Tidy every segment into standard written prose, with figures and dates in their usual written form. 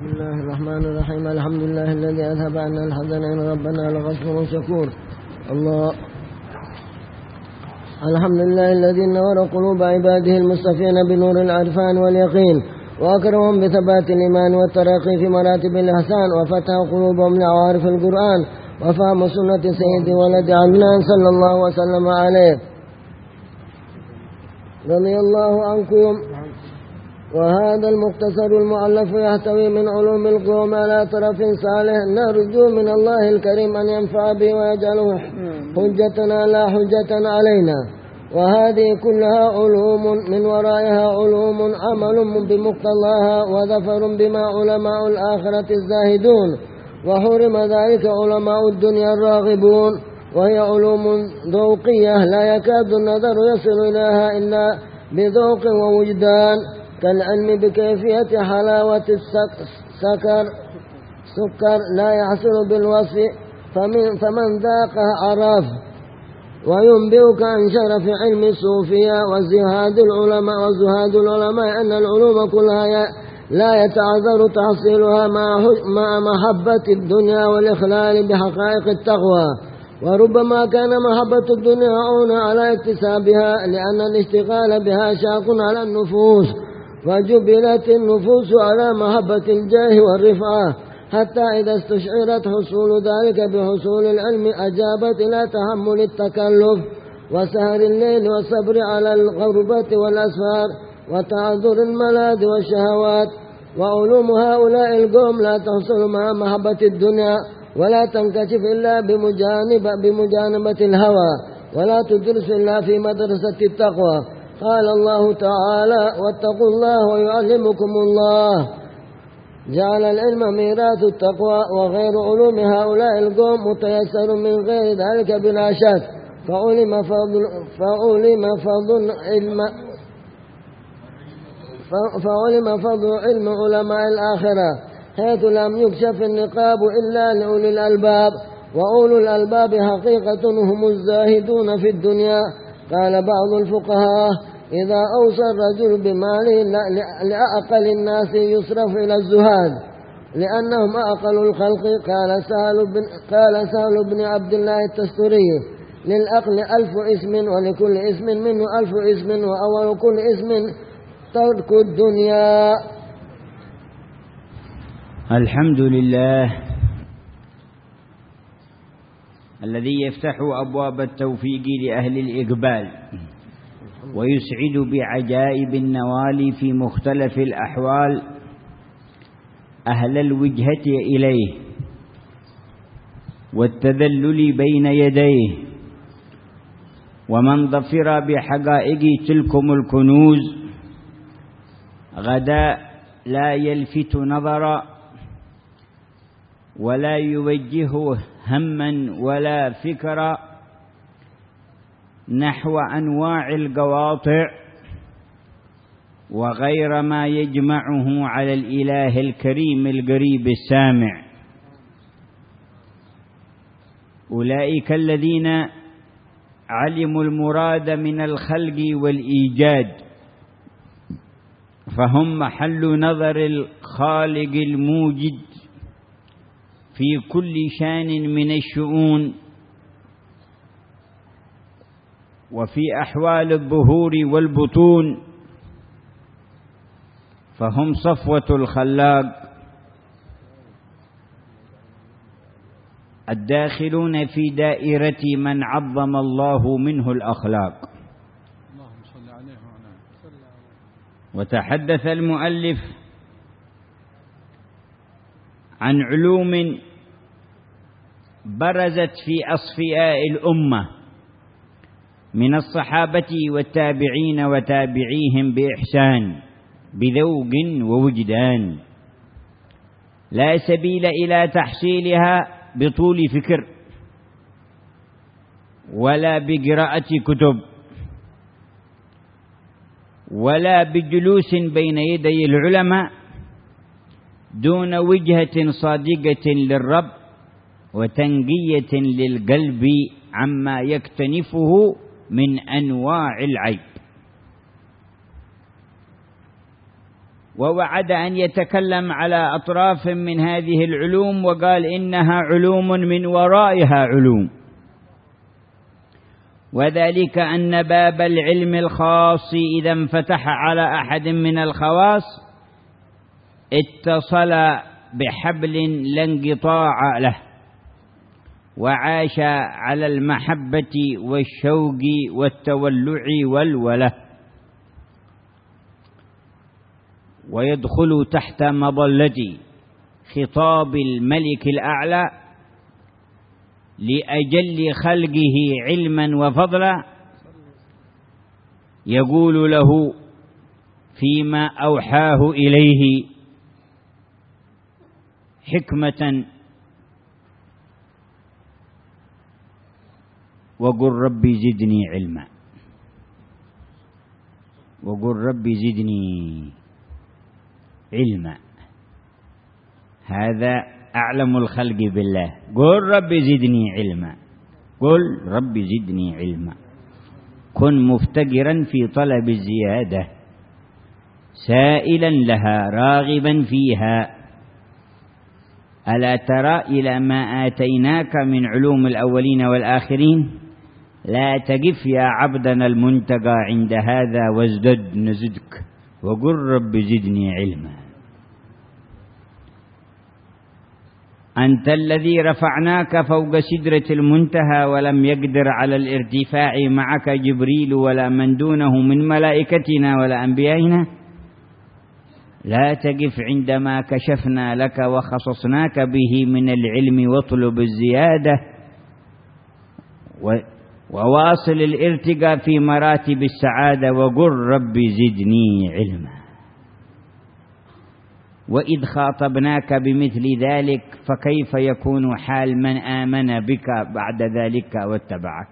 الله الرحمن الرحيم. الحمد لله الذي أذهب عنا الحزن إن ربنا لغفور شكور. الله الحمد لله الذي نور قلوب عباده المصطفين بنور العرفان واليقين، وأكرمهم بثبات الإيمان والترقي في مراتب الإحسان، وفتح قلوبهم لعوارف القرآن وفهم سنة سيد ولد عدنان صلى الله وسلم عليه. رضي الله عنكم. وهذا المختصر المؤلف يحتوي من علوم القوم على طرف صالح، نرجو من الله الكريم أن ينفع به ويجعله حجة لا حجة علينا. وهذه كلها علوم من ورائها علوم عمل بمقتضاها، وظفر بما علماء الآخرة الزاهدون، وحرم ذلك علماء الدنيا الراغبون. وهي علوم ذوقية لا يكاد النظر يصل إليها إلا بذوق ووجدان، كالعلم بكيفية حلاوة السكر لا يحصل بالوصف، فمن ذاقه عرف. وينبئك عن شرف علم الصوفية وزهاد العلماء أن العلوم كلها لا يتعذر تحصيلها مع محبة الدنيا والإخلال بحقائق التقوى، وربما كان محبة الدنيا عونا على اكتسابها، لأن الاشتغال بها شاق على النفوس، وجبلت النفوس على محبة الجاه والرفعة، حتى إذا استشعرت حصول ذلك بحصول العلم أجابت إلى تحمل التكلف وسهر الليل والصبر على الغربة والأسفار وتعذر الملاذ والشهوات. وعلوم هؤلاء القوم لا تحصل مع محبة الدنيا، ولا تنكشف إلا بمجانبة الهوى، ولا تدرس إلا في مدرسة التقوى. قال الله تعالى: واتقوا الله ويعلمكم الله. جعل العلم ميراث التقوى، وغير علوم هؤلاء القوم متيسر من غير ذلك بلا شك. فعلم فضل علم علماء الآخرة، حيث لم يكشف النقاب إلا لأولي الألباب، وأولو الألباب حقيقة هم الزاهدون في الدنيا. قال بعض الفقهاء: إذا أوصى الرجل بماله لأقل الناس يصرف إلى الزهاد، لأنهم أقل الخلق. قال سهل بن عبد الله التستري: للأقل 1000 اسم، ولكل اسم منه 1000 اسم، وأول كل اسم ترك الدنيا. الحمد لله الذي يفتح أبواب التوفيق لأهل الإقبال، ويسعد بعجائب النوال في مختلف الأحوال أهل الوجهة إليه والتذلل بين يديه. ومن ظفر بحقائق تلكم الكنوز غدا لا يلفت نظرا، ولا يوجه هما ولا فكرا نحو أنواع القواطع وغير ما يجمعه على الإله الكريم القريب السامع. أولئك الذين علموا المراد من الخلق والإيجاد، فهم محل نظر الخالق الموجد في كل شان من الشؤون، وفي أحوال الظهور والبطون، فهم صفوة الخلاق الداخلون في دائرة من عظم الله منه الأخلاق. وتحدث المؤلف عن علوم برزت في أصفياء الأمة من الصحابة والتابعين وتابعيهم بإحسان بذوق ووجدان، لا سبيل إلى تحصيلها بطول فكر ولا بقراءة كتب ولا بجلوس بين يدي العلماء، دون وجهة صادقة للرب وتنقية للقلب عما يكتنفه من أنواع العيب. ووعد أن يتكلم على أطراف من هذه العلوم، وقال إنها علوم من ورائها علوم، وذلك أن باب العلم الخاص إذا انفتح على أحد من الخواص اتصل بحبل لا انقطاع له، وعاش على المحبة والشوق والتولع والوله، ويدخل تحت مظلة خطاب الملك الأعلى لأجل خلقه علما وفضلا، يقول له فيما أوحاه إليه حكمة: وقل ربي زدني علما، وقل ربي زدني علما. هذا أعلم الخلق بالله، قل ربي زدني علما، قل ربي زدني علما. كن مفتقرا في طلب الزيادة، سائلا لها راغبا فيها. ألا ترى إلى ما آتيناك من علوم الأولين والآخرين؟ لا تقف يا عبدنا المنتقى عند هذا وازدد نزدك، وقل رب زدني علما. أنت الذي رفعناك فوق سدرة المنتهى، ولم يقدر على الارتفاع معك جبريل ولا من دونه من ملائكتنا ولا أنبيائنا. لا تقف عندما كشفنا لك وخصصناك به من العلم، واطلب الزيادة وواصل الارتقاء في مراتب السعادة، وقل رب زدني علما. وإذ خاطبناك بمثل ذلك فكيف يكون حال من آمن بك بعد ذلك واتبعك؟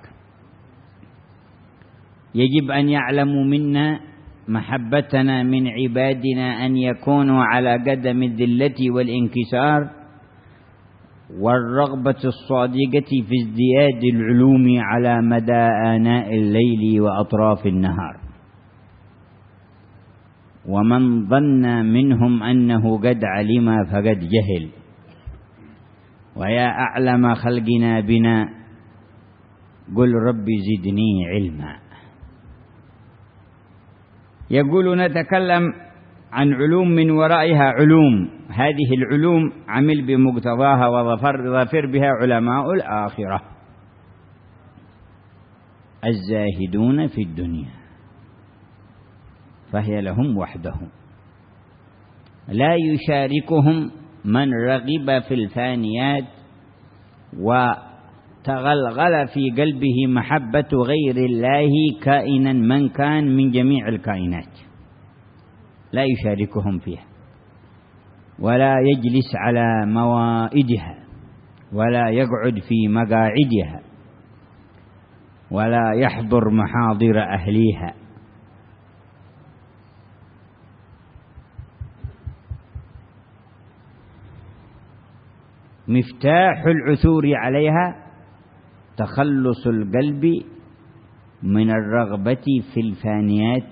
يجب أن يعلموا منا محبتنا من عبادنا أن يكونوا على قدم الذلة والانكسار والرغبة الصادقة في ازدياد العلوم على مدى آناء الليل وأطراف النهار. ومن ظن منهم أنه قد علم فقد جهل. ويا أعلم خلقنا بنا قل رب زدني علما. يقول نتكلم عن علوم من ورائها علوم، هذه العلوم عمل بمقتضاها وظفر بها علماء الآخرة الزاهدون في الدنيا، فهي لهم وحدهم، لا يشاركهم من رغب في الفانيات وتغلغل في قلبه محبة غير الله كائنا من كان من جميع الكائنات، لا يشاركهم فيها، ولا يجلس على موائدها، ولا يقعد في مقاعدها، ولا يحضر محاضر أهليها. مفتاح العثور عليها تخلص القلب من الرغبة في الفانيات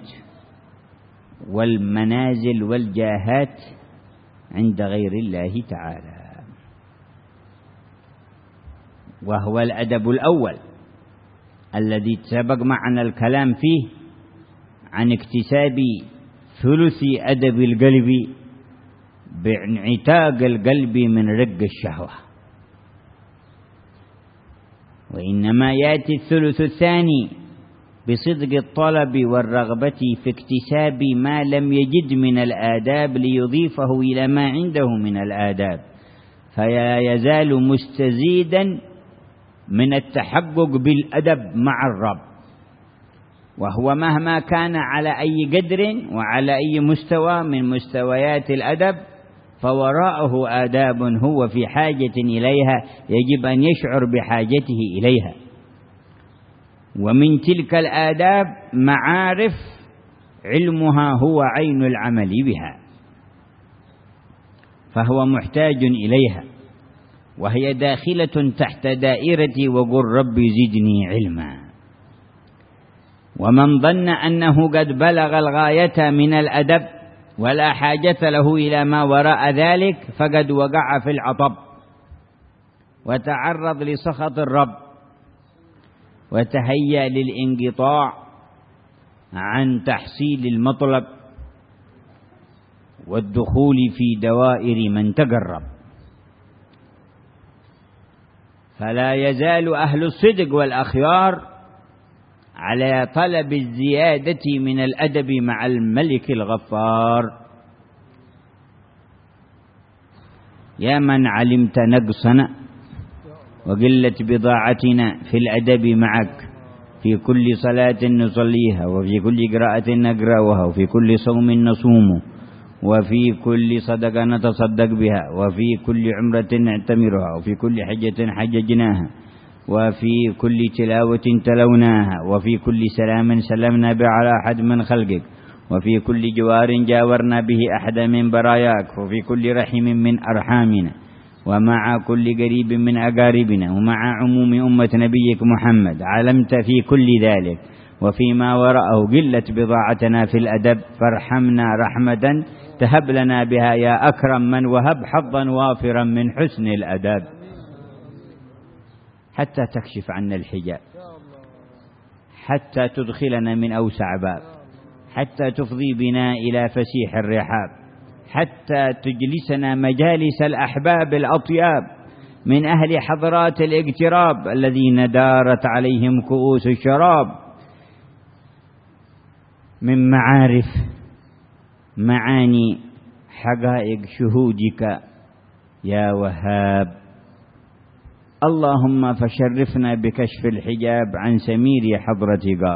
والمنازل والجاهات عند غير الله تعالى، وهو الأدب الأول الذي سبق معنا الكلام فيه عن اكتساب ثلث أدب القلب بانعتاق القلب من رق الشهوة. وإنما يأتي الثلث الثاني بصدق الطلب والرغبة في اكتساب ما لم يجد من الآداب ليضيفه إلى ما عنده من الآداب، فلا يزال مستزيدا من التحقق بالأدب مع الرب، وهو مهما كان على أي قدر وعلى أي مستوى من مستويات الأدب فوراءه آداب هو في حاجة إليها يجب أن يشعر بحاجته إليها. ومن تلك الآداب معارف علمها هو عين العمل بها، فهو محتاج إليها، وهي داخلة تحت دائرة وقل رب زدني علما. ومن ظن أنه قد بلغ الغاية من الأدب ولا حاجة له إلى ما وراء ذلك، فقد وقع في العطب وتعرض لسخط الرب، وتهيأ للانقطاع عن تحصيل المطلب والدخول في دوائر من تقرب. فلا يزال أهل الصدق والأخيار على طلب الزيادة من الأدب مع الملك الغفار. يا من علمت نقصنا وقلة بضاعتنا في الأدب معك، في كل صلاة نصليها، وفي كل قراءة نقرأها، وفي كل صوم نصومه، وفي كل صدقة نتصدق بها، وفي كل عمرة نعتمرها، وفي كل حجة حججناها، وفي كل تلاوة تلوناها، وفي كل سلام سلمنا به على أحد من خلقك، وفي كل جوار جاورنا به أحد من براياك، وفي كل رحم من أرحامنا، ومع كل قريب من أقاربنا، ومع عموم أمة نبيك محمد. علمت في كل ذلك وفيما وراءه قلة بضاعتنا في الأدب، فارحمنا رحمة تهب لنا بها يا أكرم من وهب حظا وافرا من حسن الأدب، حتى تكشف عنا الحجاب، حتى تدخلنا من أوسع باب، حتى تفضي بنا إلى فسيح الرحاب، حتى تجلسنا مجالس الأحباب الأطياب من أهل حضرات الاقتراب الذين دارت عليهم كؤوس الشراب، من معارف معاني حقائق شهودك يا وهاب. اللهم فشرفنا بكشف الحجاب عن سمير حضرة قاب،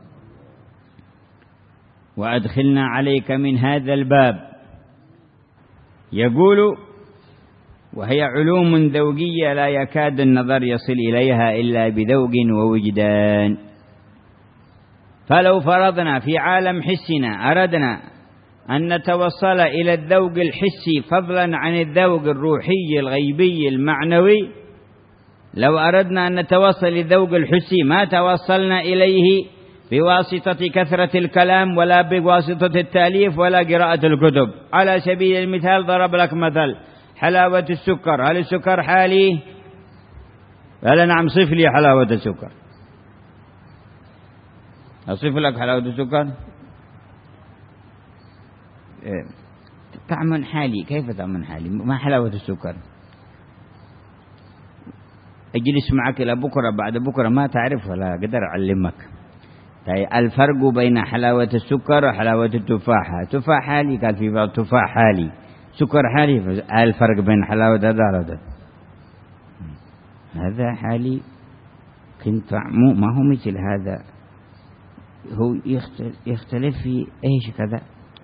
وأدخلنا عليك من هذا الباب. يقول: وهي علوم ذوقية لا يكاد النظر يصل إليها إلا بذوق ووجدان. فلو فرضنا في عالم حسنا أردنا أن نتوصل إلى الذوق الحسي فضلا عن الذوق الروحي الغيبي المعنوي، لو أردنا أن نتوصل للذوق الحسي ما توصلنا إليه بواسطة كثرة الكلام ولا بواسطة التأليف ولا قراءة الكتب. على سبيل المثال ضرب لك مثل حلاوة السكر. هل السكر حالي؟ قال: نعم. صف لي حلاوة السكر. أصف لك حلاوة السكر؟ طعم حالي. كيف طعم حالي؟ ما حلاوة السكر؟ أجلس معك إلى بكرة بعد بكرة ما تعرف ولا أقدر أعلمك. طيب الفرق بين حلاوة السكر وحلاوة التفاحة. تفاح حالي، قال في بعض تفاح حالي، سكر حالي. الفرق بين حلاوة هذا وهذا؟ هذا حالي كن طعمه ما هو مثل هذا، هو يختلف في إيش كذا.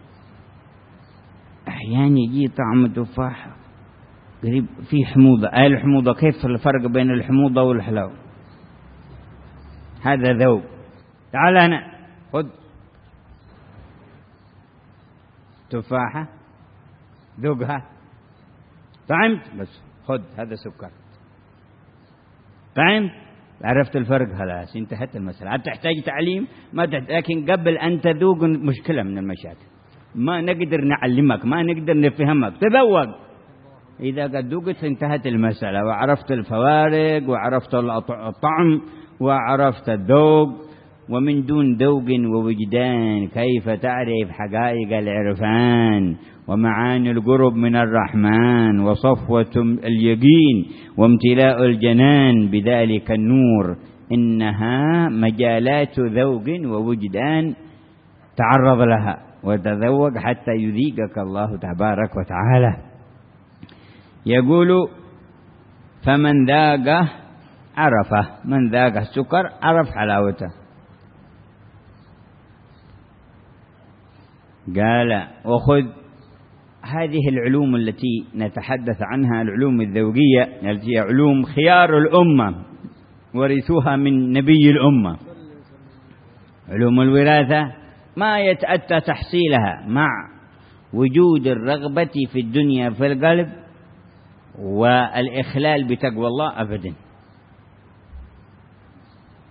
أحيانا يجي طعم التفاح قريب في حموضة. الحموضة كيف الفرق بين الحموضة والحلاوة؟ هذا ذوق. تعال هنا خذ تفاحة ذوقها، طعمت بس خذ هذا سكر، طعمت عرفت الفرق، خلاص انتهت المسألة. تحتاج تعليم ما تحتاج، لكن قبل أن تذوق مشكلة من المشاكل، ما نقدر نعلمك، ما نقدر نفهمك، تذوق. إذا قد ذوقت انتهت المسألة، وعرفت الفوارق وعرفت الطعم وعرفت الذوق. ومن دون ذوق ووجدان كيف تعرف حقائق العرفان ومعاني القرب من الرحمن وصفوة اليقين وامتلاء الجنان بذلك النور؟ إنها مجالات ذوق ووجدان، تعرض لها وتذوق حتى يذيقك الله تبارك وتعالى. يقول: فمن ذاقه عرفه. من ذاق السكر عرف حلاوته. قال: وخذ هذه العلوم التي نتحدث عنها، العلوم الذوقية التي علوم خيار الأمة ورثوها من نبي الأمة، علوم الوراثة، ما يتأتى تحصيلها مع وجود الرغبة في الدنيا في القلب والإخلال بتقوى الله أبدا.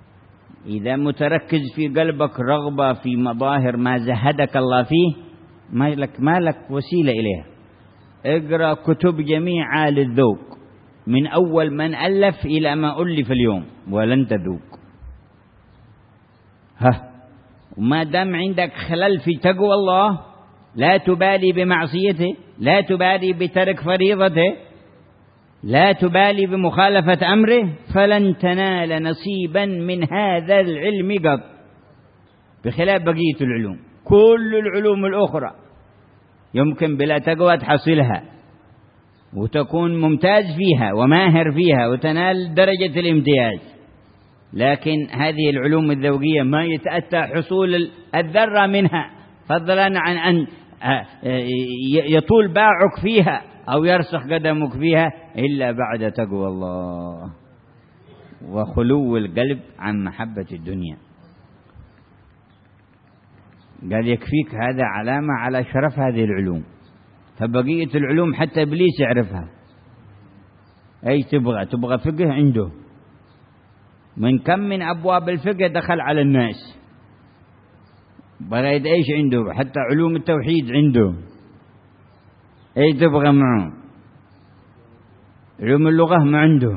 إذا متركز في قلبك رغبة في مظاهر ما زهدك الله فيه، ما لك وسيلة إليها. اقرأ كتب جميع آل الذوق من أول من ألف إلى ما ألف اليوم ولن تذوق. وما دام عندك خلل في تقوى الله، لا تبالي بمعصيته، لا تبالي بترك فريضته، لا تبالي بمخالفة أمره، فلن تنال نصيبا من هذا العلم قط، بخلاف بقية العلوم. كل العلوم الأخرى يمكن بلا تقوى تحصلها وتكون ممتاز فيها وماهر فيها وتنال درجة الامتياز، لكن هذه العلوم الذوقية ما يتأتى حصول الذرة منها، فضلا عن أن يطول باعك فيها أو يرسخ قدمك فيها، إلا بعد تقوى الله وخلو القلب عن محبة الدنيا. قال يكفيك هذا علامة على شرف هذه العلوم، فبقية العلوم حتى إبليس يعرفها. أي تبغى فقه عنده، من كم من أبواب الفقه دخل على الناس، بغيت إيش عنده، حتى علوم التوحيد عنده. أي تبغى معه علوم اللغة ما عنده.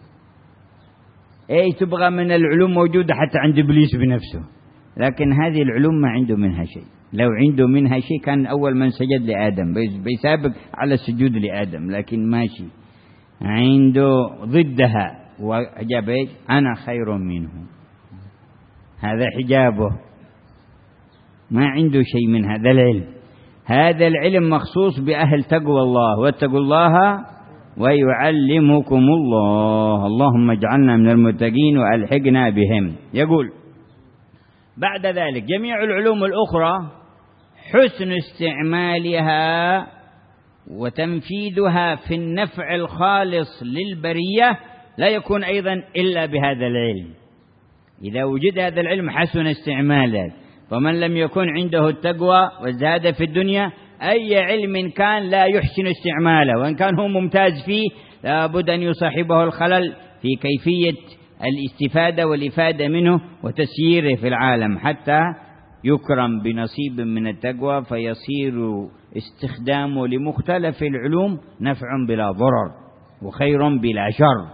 أي تبغى من العلوم موجودة حتى عند إبليس بنفسه، لكن هذه العلوم ما عنده منها شيء. لو عنده منها شيء كان أول من سجد لآدم، بيسابق على السجود لآدم، لكن ماشي عنده ضدها وأجاب إيش؟ أنا خير منه. هذا حجابه، ما عنده شيء من هذا العلم. هذا العلم مخصوص بأهل تقوى الله، واتقوا الله ويعلمكم الله. اللهم اجعلنا من المتقين وألحقنا بهم. يقول بعد ذلك جميع العلوم الأخرى حسن استعمالها وتنفيذها في النفع الخالص للبرية لا يكون أيضا إلا بهذا العلم. إذا وجد هذا العلم حسن استعماله، فمن لم يكن عنده التقوى والزهد في الدنيا أي علم كان لا يحسن استعماله، وإن كان هو ممتاز فيه لابد أن يصاحبه الخلل في كيفية الاستفادة والإفادة منه وتسييره في العالم، حتى يكرم بنصيب من التقوى فيصير استخدامه لمختلف العلوم نفع بلا ضرر وخير بلا شر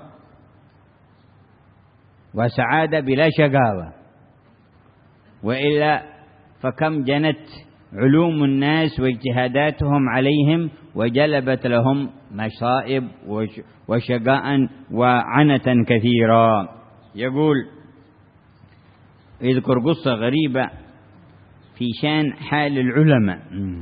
وسعادة بلا شقاوة. وإلا فكم جنت علوم الناس واجتهاداتهم عليهم وجلبت لهم مصائب وشقاء وعنة كثيرا. يقول يذكر قصة غريبة في شان حال العلماء،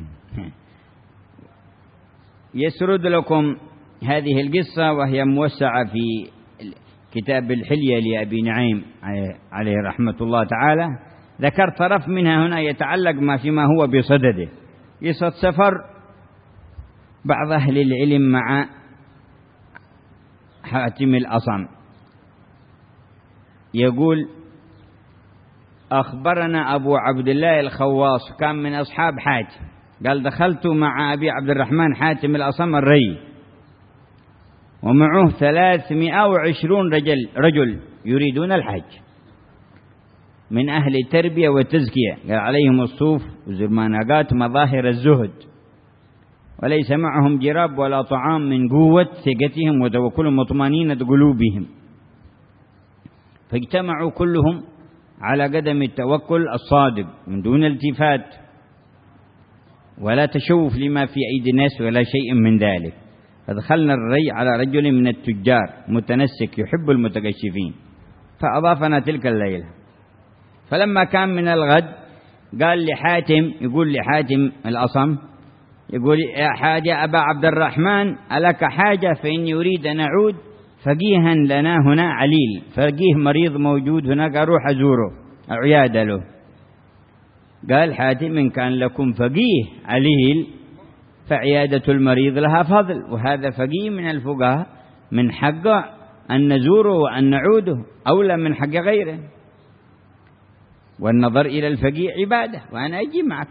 يسرد لكم هذه القصة وهي موسعة في كتاب الحلية لأبي نعيم عليه رحمة الله تعالى. ذكر طرف منها هنا يتعلق ما فيما هو بصدده. قصة سفر بعض أهل العلم مع حاتم الأصم. يقول أخبرنا أبو عبد الله الخواص كان من أصحاب حاتم، قال دخلت مع أبي عبد الرحمن حاتم الأصم الري، ومعه 320 رجل يريدون الحج من أهل التربية والتزكية، قال عليهم الصوف وزرمانقات مظاهر الزهد، وليس معهم جراب ولا طعام من قوة ثقتهم وتوكلهم وطمانينة قلوبهم، فاجتمعوا كلهم على قدم التوكل الصادق من دون التفات ولا تشوف لما في أيدي الناس ولا شيء من ذلك. فدخلنا الري على رجل من التجار متنسك يحب المتكشفين، فأضافنا تلك الليلة. فلما كان من الغد قال لحاتم، يقول لحاتم الأصم، يقول يا حاجة أبا عبد الرحمن ألك حاجة؟ فإني أريد أن أعود فقيها لنا هنا عليل، فقيه مريض موجود هناك أروح أزوره عيادة له. قال حاتم إن كان لكم فقيه عليل فعيادة المريض لها فضل، وهذا فقيه من الفقهاء من حقه أن نزوره وأن نعوده أولى من حق غيره، والنظر إلى الفقيه عبادة، وأنا أجي معك.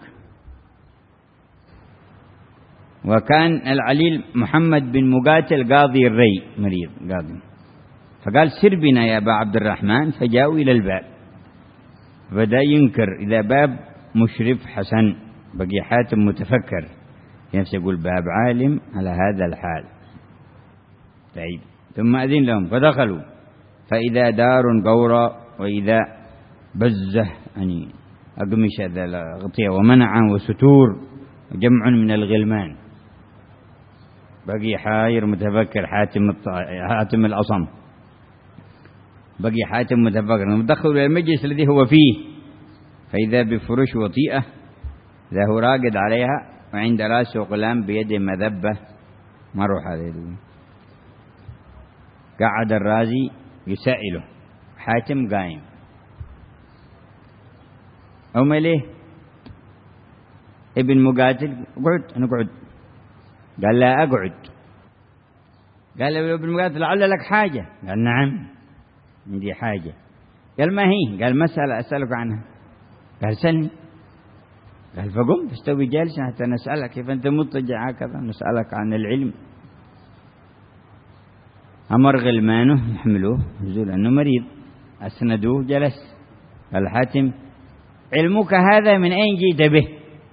وكان العليل محمد بن مقاتل قاضي الري مريض قاضي، فقال سر بنا يا أبا عبد الرحمن. فجاءوا إلى الباب، بدأ ينكر إذا باب مشرف حسن بقي حاتم متفكر في نفسه، يقول باب عالم على هذا الحال. طيب ثم أذن لهم فدخلوا فإذا دار قورى وإذا بزه يعني أقمشة ذا الغطية ومنعا وستور جمع من الغلمان. بقي حاير متفكر حاتم الأصم، بقي حاتم متفكر مدخل إلى المجلس الذي هو فيه فإذا بفرش وطيئة له راقد عليها وعند رأسه غلام بيده مذبة مروح هذه. قعد الرازي يسائله، حاتم قايم. أمليه ابن مقاتل اقعد. أنا اقعد. قال لا أقعد. قال له ابن مقاتل لعل لك حاجة؟ قال نعم عندي حاجة. قال ما هي؟ قال مسألة أسألك عنها. قال سلني. قال فقم تستوي جالسا حتى نسألك، كيف أنت مضطجع هكذا نسألك عن العلم. أمر غلمانه يحملوه يزول أنه مريض، أسندوه جلس. قال حاتم علمك هذا من أين جئت به؟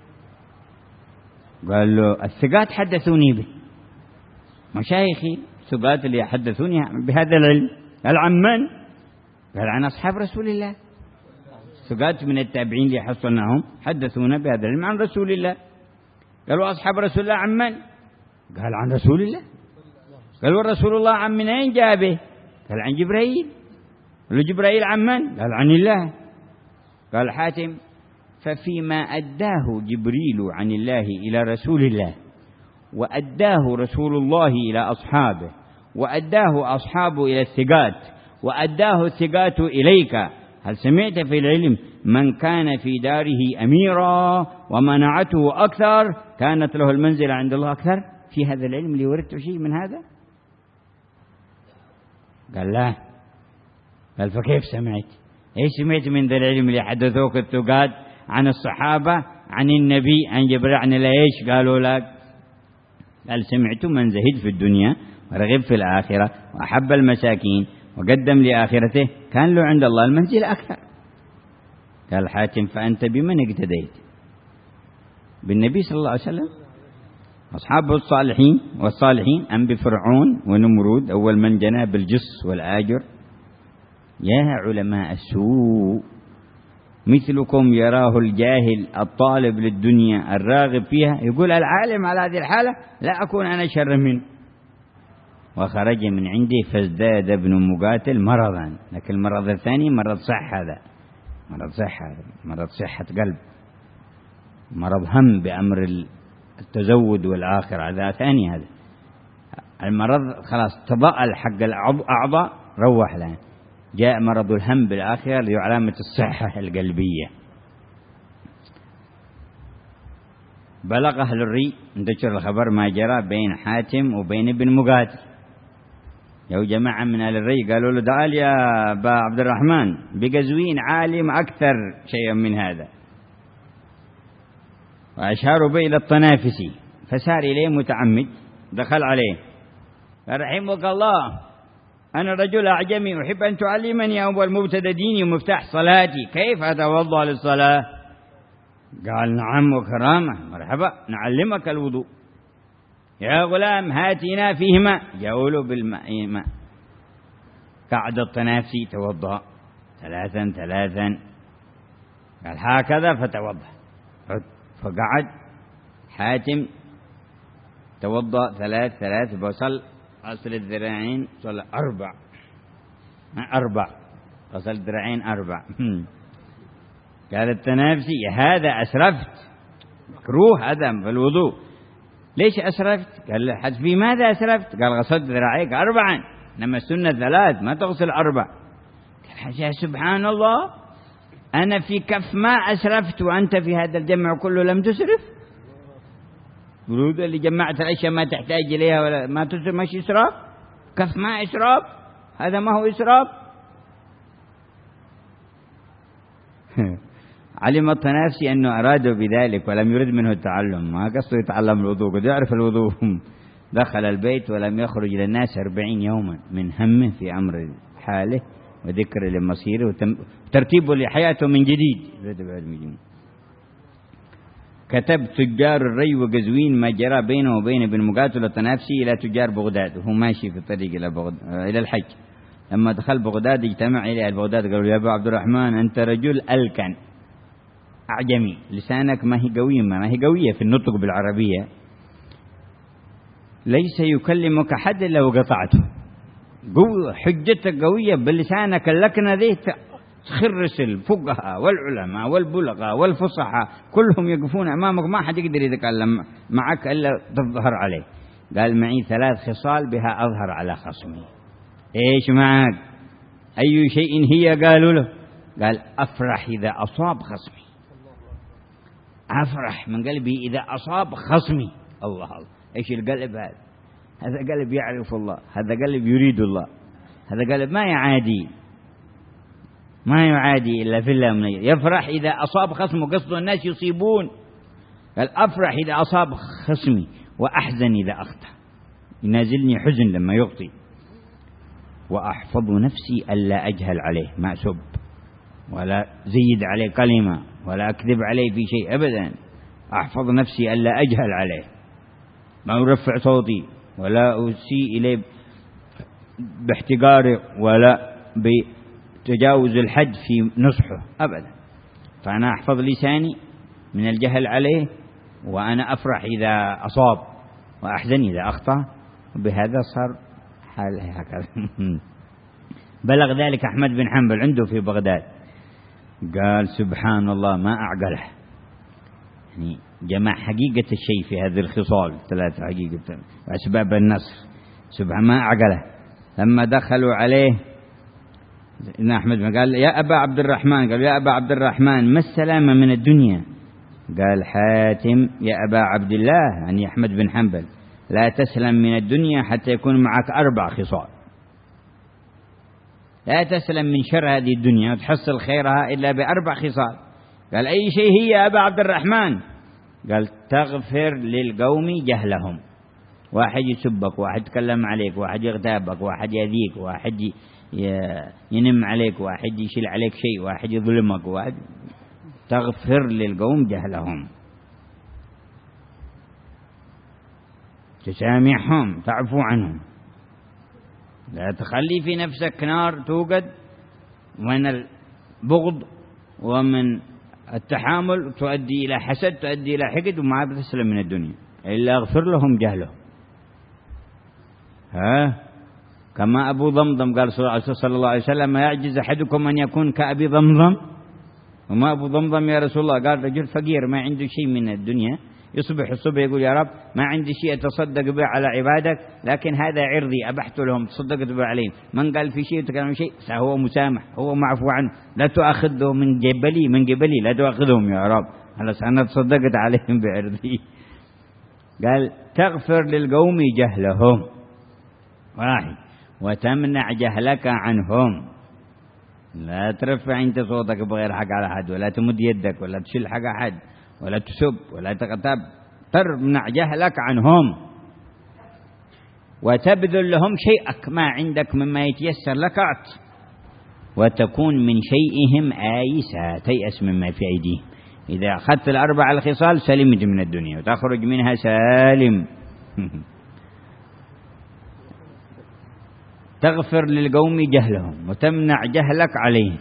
قال له الثقات حدثوني به، مشايخي الثقات اللي يحدثوني بهذا العلم. قال عن من؟ قال عن أصحاب رسول الله، ثقات من التابعين اللي حصلناهم حدثونا بهذا العلم عن رسول الله. قالوا أصحاب رسول الله عن من؟ قال عن رسول الله. قالوا رسول الله عن من أين جاء به؟ قال عن جبرائيل. قالوا جبرائيل عن من؟ قال عن الله. قال حاتم ففيما أداه جبريل عن الله إلى رسول الله، وأداه رسول الله إلى أصحابه، وأداه أصحابه إلى الثقات، وأداه الثقات إليك، هل سمعت في العلم من كان في داره أميرا ومنعته أكثر كانت له المنزلة عند الله أكثر؟ في هذا العلم اللي وردت شيء من هذا؟ قال لا. قال فكيف سمعت؟ ايش سمعت من ذا العلم اللي حدثوك الثقات عن الصحابة عن النبي عن جبريل عن ايش قالوا لك؟ قال سمعت من زهد في الدنيا ورغب في الآخرة وأحب المساكين وقدم لآخرته كان له عند الله المنزل أكثر. قال حاتم فأنت بمن اقتديت؟ بالنبي صلى الله عليه وسلم، أصحابه الصالحين والصالحين، أم بفرعون ونمرود أول من جنى بالجص والآجر؟ يا علماء السوء مثلكم يراه الجاهل الطالب للدنيا الراغب فيها يقول العالم على هذه الحالة لا أكون أنا شر منه. وخرج من عنده فازداد ابن مقاتل مرضا، لكن المرض الثاني مرض صحة، هذا مرض صحة، مرض صحة قلب، مرض هم بأمر التزود والآخرة، هذا ثاني. هذا المرض خلاص تضاءل حق الأعضاء روح لها، جاء مرض الهم بالآخرة لعلامة الصحة القلبية. بلغ أهل الري انتشر الخبر ما جرى بين حاتم وبين ابن مقاتل. يا جماعة من أهل الري قالوا له تعال يا أبا عبد الرحمن بقزوين عالم أكثر شيئا من هذا، وأشاروا به إلى الطنافسي، فسار إليه متعمد دخل عليه قال رحمك الله أنا رجل أعجمي أحب أن تعلمني أول مبتدأ ديني ومفتاح صلاتي، كيف أتوضأ للصلاة؟ قال نعم وكرامة مرحبا نعلمك الوضوء. يا غلام هاتنا فيه ماء، جاءوا له بالماء ماء. قعد الطنافسي توضأ ثلاثا، قال هكذا فتوضأ، فقعد حاتم توضأ ثلاث وصل غسل الذراعين صلى أربع غسل الذراعين 4. قال التنافسي هذا أسرفت، مكروه هذا في الوضوء. ليش أسرفت؟ قال له حد في ماذا أسرفت؟ قال غسلت ذراعيك 4، إنما السنة 3 ما تغسل 4. قال يا سبحان الله أنا في كف ما أسرفت وأنت في هذا الجمع كله لم تسرف. برود اللي جمعت الأشياء ما تحتاج إليها ولا ما تسرف، مش إسراف؟ كف ما إسراف، هذا ما هو إسراف. علم الطنافسي أنه أرادوا بذلك ولم يرد منه التعلم، ما قصده يتعلم الوضوء، قد يعرف الوضوء. دخل البيت ولم يخرج للناس 40 يوما من همه في أمر حاله وذكر لمصيره وترتيبه لحياته من جديد. كتب تجار الري وقزوين ما جرى بينه وبين ابن مقاتل التنافسي إلى تجار بغداد، وهو ماشي في الطريق إلى الحج. لما دخل بغداد اجتمع إلى بغداد قالوا يا أبا عبد الرحمن أنت رجل ألكن أعجمي، لسانك ما هي قوية في النطق بالعربية، ليس يكلمك حد إلا وقطعته، حجتك قوية بلسانك اللكنة ذي تخرس الفقهاء والعلماء والبلغاء والفصحاء كلهم يقفون أمامك، ما حد يقدر يتكلم معك إلا تظهر عليه. قال معي 3 خصال بها أظهر على خصمي. إيش معك؟ أي شيء هي؟ قالوا له. قال أفرح إذا أصاب خصمي، أفرح من قلبي إذا أصاب خصمي. الله الله، إيش القلب هذا؟ هذا قلب يعرف الله، هذا قلب يريد الله، هذا قلب ما يعادي إلا في الله من يفرح إذا أصاب خصمه، قصده الناس يصيبون. قال أفرح إذا أصاب خصمي وأحزن إذا أخطأ، ينازلني حزن لما يخطئ. وأحفظ نفسي ألا أجهل عليه، ما أسب ولا زيد عليه كلمة ولا أكذب عليه في شيء أبدا. أحفظ نفسي ألا أجهل عليه، ما أرفع صوتي ولا أسيء إليه باحتقاره ولا بتجاوز الحد في نصحه أبدا. فأنا أحفظ لساني من الجهل عليه، وأنا أفرح إذا أصاب وأحزن إذا أخطأ. وبهذا صار حال هكذا. بلغ ذلك أحمد بن حنبل عنده في بغداد، قال سبحان الله ما أعقله، يعني جمع حقيقة الشيء في هذه الخصال 3 حقيقة وأسباب النصر، سبحان ما أعقله. لما دخلوا عليه إن أحمد قال يا أبا عبد الرحمن، قال يا أبا عبد الرحمن ما السلامة من الدنيا؟ قال حاتم يا أبا عبد الله، يعني أحمد بن حنبل، لا تسلم من الدنيا حتى يكون معك 4 خصال، لا تسلم من شر هذه الدنيا وتحصل خيرها إلا ب4 خصال. قال أي شيء هي يا أبا عبد الرحمن؟ قال تغفر للقوم جهلهم، واحد يسبك، واحد يتكلم عليك، واحد يغتابك، واحد يأذيك، واحد ينم عليك، واحد يشيل عليك شيء، واحد يظلمك، واحد تغفر للقوم جهلهم، تسامحهم، تعفو عنهم، لا تخلي في نفسك نار توقد من البغض ومن التحامل تؤدي إلى حسد، تؤدي إلى حقد، وما بتسلم من الدنيا إلا اغفر لهم جهلهم. كما أبو ضمضم قال صلى الله عليه وسلم ما يعجز أحدكم أن يكون كأبي ضمضم. وما أبو ضمضم يا رسول الله؟ قال رجل فقير ما عنده شيء من الدنيا، يصبح الصبح يقول يا رب ما عندي شيء أتصدق به على عبادك، لكن هذا عرضي أبحت لهم تصدقت به عليهم. من قال في شيء وتكلم شيء هو مسامح، هو معفو عنه، لا تؤاخذه من قبلي لا تؤاخذهم يا رب، خلاص أنا تصدقت عليهم بعرضي. قال تغفر للقوم جهلهم، واحد، وتمنع جهلك عنهم، لا ترفع أنت صوتك بغير حق على حد، ولا تمد يدك، ولا تشيل حق أحد، ولا تسب، ولا تغتاب، تمنع جهلك عنهم. وتبذل لهم شيئك، ما عندك مما يتيسر لك أعط، وتكون من شيئهم آيسا، تيأس مما في أيديهم. إذا أخذت 4 الخصال سلمت من الدنيا وتخرج منها سالم. تغفر للقوم جهلهم وتمنع جهلك عليهم،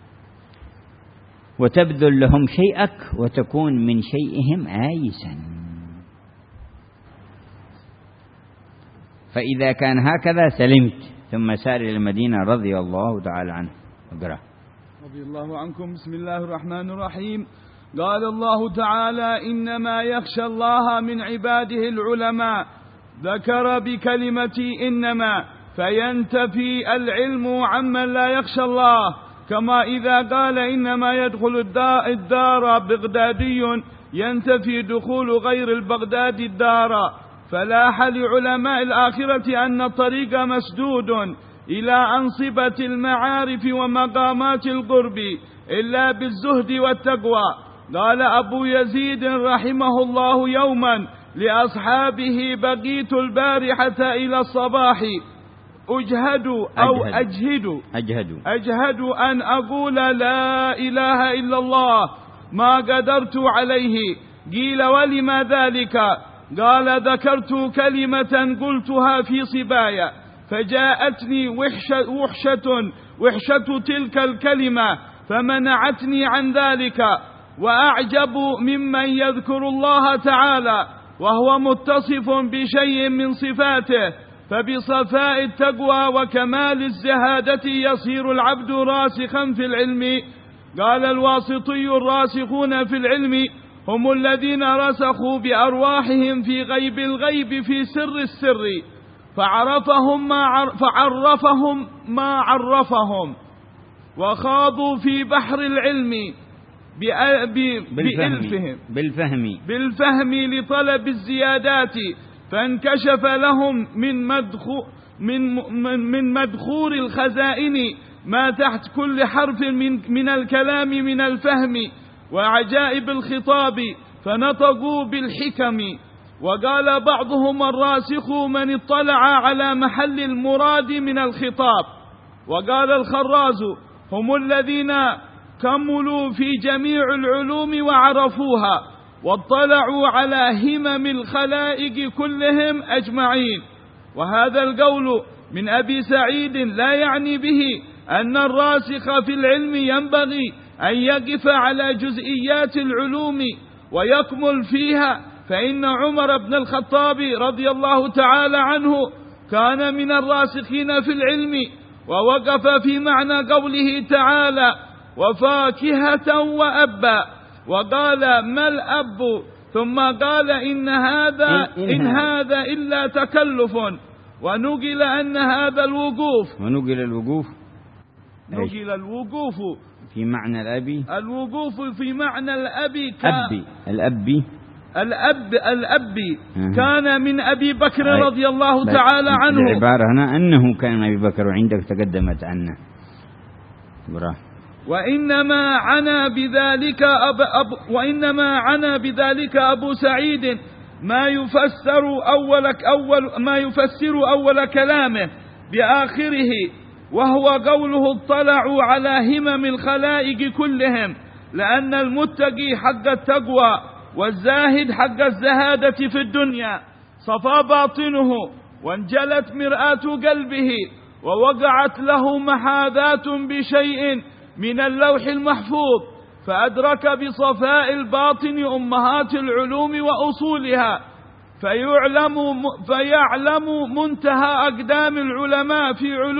وتبذل لهم شيئك، وتكون من شيئهم آيسا. فإذا كان هكذا سلمت. ثم سار إلى المدينة رضي الله تعالى عنه. اقرأ. رضي الله عنكم. بسم الله الرحمن الرحيم. قال الله تعالى إنما يخشى الله من عباده العلماء، ذكر بكلمة إنما فينتفي العلم عمن لا يخشى الله، كما إذا قال إنما يدخل الدار بغدادي ينتفي دخول غير البغداد الدار. فلاح لعلماء الآخرة أن الطريق مسدود إلى أنصبة المعارف ومقامات القرب إلا بالزهد والتقوى. قال أبو يزيد رحمه الله يوما لأصحابه بقيت البارحة إلى الصباح أجهد أن أقول لا إله إلا الله ما قدرت عليه، قيل ولما ذلك؟ قال ذكرت كلمة قلتها في صبايا فجاءتني وحشة تلك الكلمة فمنعتني عن ذلك. وأعجب ممن يذكر الله تعالى وهو متصف بشيء من صفاته، فبصفاء التقوى وكمال الزهادة يصير العبد راسخا في العلم. قال الواسطي الراسخون في العلم هم الذين رسخوا بأرواحهم في غيب الغيب في سر السر، فعرفهم ما عرفهم وخاضوا في بحر العلم بالفهم لطلب الزيادات، فانكشف لهم من مدخور الخزائن ما تحت كل حرف من الكلام من الفهم وعجائب الخطاب، فنطقوا بالحكم. وقال بعضهم الراسخ من اطلع على محل المراد من الخطاب. وقال الخراز هم الذين كملوا في جميع العلوم وعرفوها واطلعوا على همم الخلائق كلهم أجمعين. وهذا القول من أبي سعيد لا يعني به أن الراسخ في العلم ينبغي أن يقف على جزئيات العلوم ويكمل فيها، فإن عمر بن الخطاب رضي الله تعالى عنه كان من الراسخين في العلم، ووقف في معنى قوله تعالى وفاكهة وأبا، وقال ما الأب، ثم قال إن هذا إلا تكلف. ونقل أن هذا الوقوف نقل الوقوف في معنى الأب، الوقوف في معنى الأب الأب كان من أبي بكر رضي الله تعالى عنه. العبارة هنا أنه كان من أبي بكر، وعندك تقدمت عنه. وإنما عنا بذلك أبو سعيد ما يفسر أول كلامه بآخره، وهو قوله اطلعوا على همم الخلائق كلهم، لأن المتقي حق التقوى والزاهد حق الزهادة في الدنيا صفى باطنه وانجلت مرآة قلبه ووقعت له محاذات بشيء من اللوح المحفوظ، فأدرك بصفاء الباطن أمهات العلوم وأصولها، فيعلم منتهى أقدام العلماء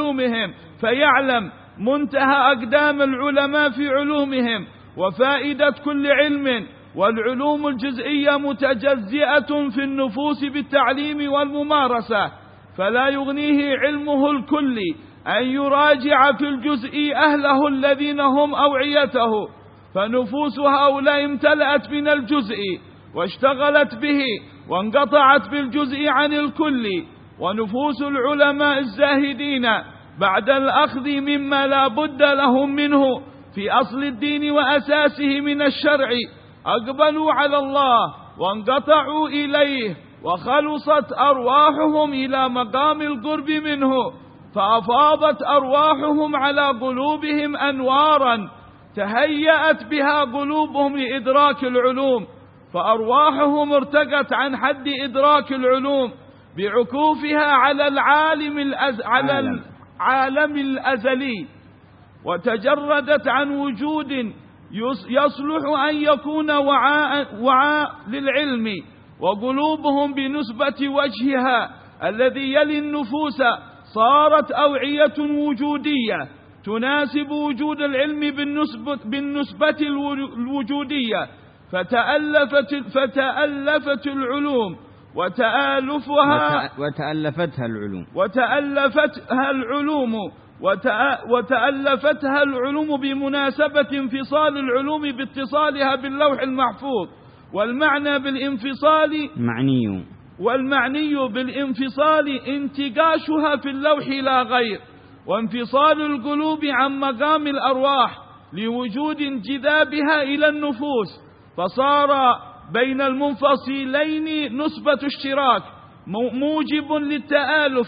في علومهم وفائدة كل علم. والعلوم الجزئية متجزئة في النفوس بالتعليم والممارسة، فلا يغنيه علمه الكلي أن يراجع في الجزء أهله الذين هم أوعيته، فنفوس هؤلاء امتلأت من الجزء واشتغلت به وانقطعت بالجزء عن الكل. ونفوس العلماء الزاهدين بعد الأخذ مما لا بد لهم منه في أصل الدين وأساسه من الشرع أقبلوا على الله وانقطعوا إليه، وخلصت أرواحهم إلى مقام القرب منه، فأفاضت أرواحهم على قلوبهم أنوارا تهيأت بها قلوبهم لإدراك العلوم، فأرواحهم ارتقت عن حد إدراك العلوم بعكوفها على العالم الأزلي، وتجردت عن وجود يصلح أن يكون وعاء للعلم، وقلوبهم بنسبة وجهها الذي يلي النفوس صارت أوعية وجودية تناسب وجود العلم بالنسبة الوجودية، فتألفت العلوم وتألفتها العلوم بمناسبة انفصال العلوم باتصالها باللوح المحفوظ. والمعني بالانفصال انتقاشها في اللوح لا غير، وانفصال القلوب عن مقام الأرواح لوجود انجذابها إلى النفوس، فصار بين المنفصلين نسبة اشتراك موجب للتآلف،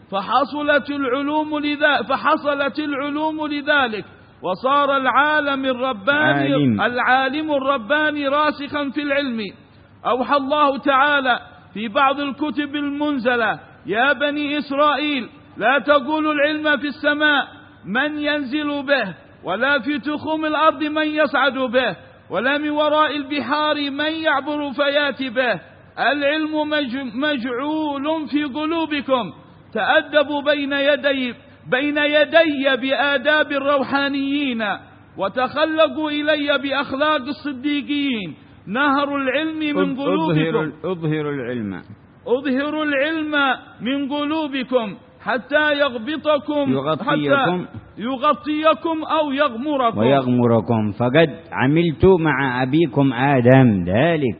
فحصلت العلوم لذلك، وصار العالم الرباني راسخا في العلم، أوحى الله تعالى في بعض الكتب المنزلة: يا بني إسرائيل لا تقولوا العلم في السماء من ينزل به، ولا في تخوم الأرض من يصعد به، ولا من وراء البحار من يعبر فياتي به. العلم مجعول في قلوبكم، تأدبوا بين يدي بآداب الروحانيين، وتخلقوا إلي بأخلاق الصديقين. نهر العلم من قلوبكم، أظهر العلم من قلوبكم حتى يغطيكم أو ويغمركم. فقد عملت مع أبيكم آدم ذلك.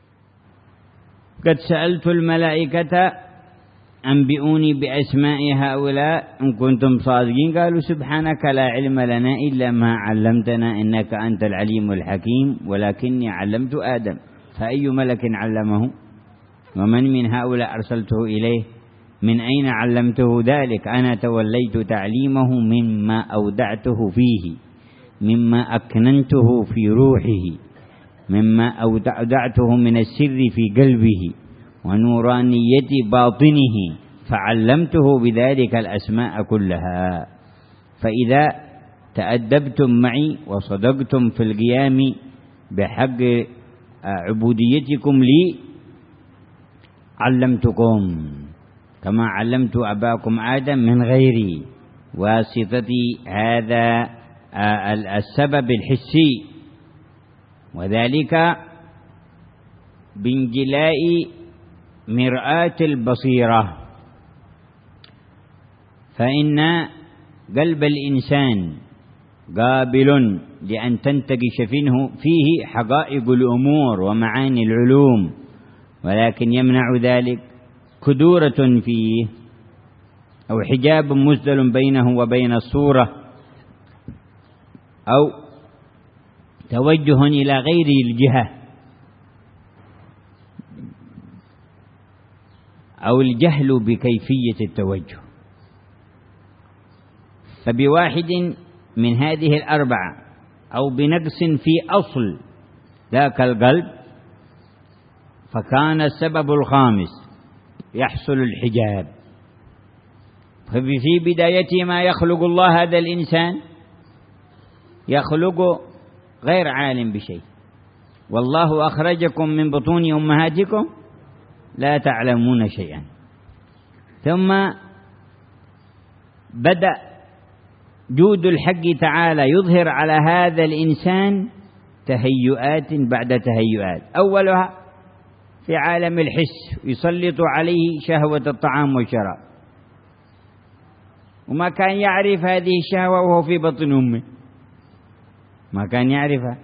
قد سألت الملائكة أنبئوني بأسماء هؤلاء إن كنتم صادقين، قالوا سبحانك لا علم لنا إلا ما علمتنا إنك أنت العليم الحكيم، ولكني علمت آدم. فأي ملك علمه؟ ومن من هؤلاء أرسلته إليه؟ من أين علمته ذلك؟ أنا توليت تعليمه مما أودعته فيه، مما أكننته في روحه، مما أودعته من السر في قلبه ونورانية باطنه، فعلمته بذلك الأسماء كلها. فإذا تأدبتم معي وصدقتم في القيام بحق عبوديتكم لي علمتكم كما علمت أباكم آدم من غير واسطة هذا السبب الحسي، وذلك بانجلاء مرآة البصيرة. فإن قلب الإنسان قابل لأن تنتقش فيه حقائق الأمور ومعاني العلوم، ولكن يمنع ذلك كدورة فيه أو حجاب مسدل بينه وبين الصورة، أو توجه إلى غير الجهة، أو الجهل بكيفية التوجه. فبواحد من هذه الأربعة أو بنقص في أصل ذاك القلب، فكان السبب الخامس يحصل الحجاب. ففي بدايته ما يخلق الله هذا الإنسان يخلق غير عالم بشيء، والله أخرجكم من بطون أمهاتكم لا تعلمون شيئا. ثم بدأ جود الحق تعالى يظهر على هذا الإنسان تهيؤات بعد تهيؤات. أولها في عالم الحس، يسلط عليه شهوة الطعام والشراب، وما كان يعرف هذه الشهوة وهو في بطن أمه، ما كان يعرفها.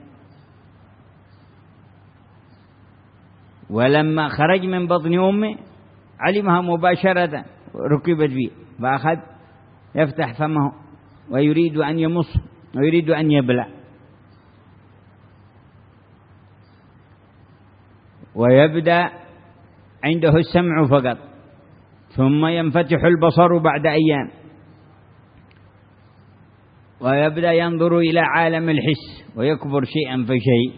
ولما خرج من بطن أمه علمها مباشرة، ركبت فيه، فأخذ يفتح فمه ويريد أن يمص ويريد أن يبلع، ويبدأ عنده السمع فقط، ثم ينفتح البصر بعد أيام، ويبدأ ينظر إلى عالم الحس ويكبر شيئا فشيء،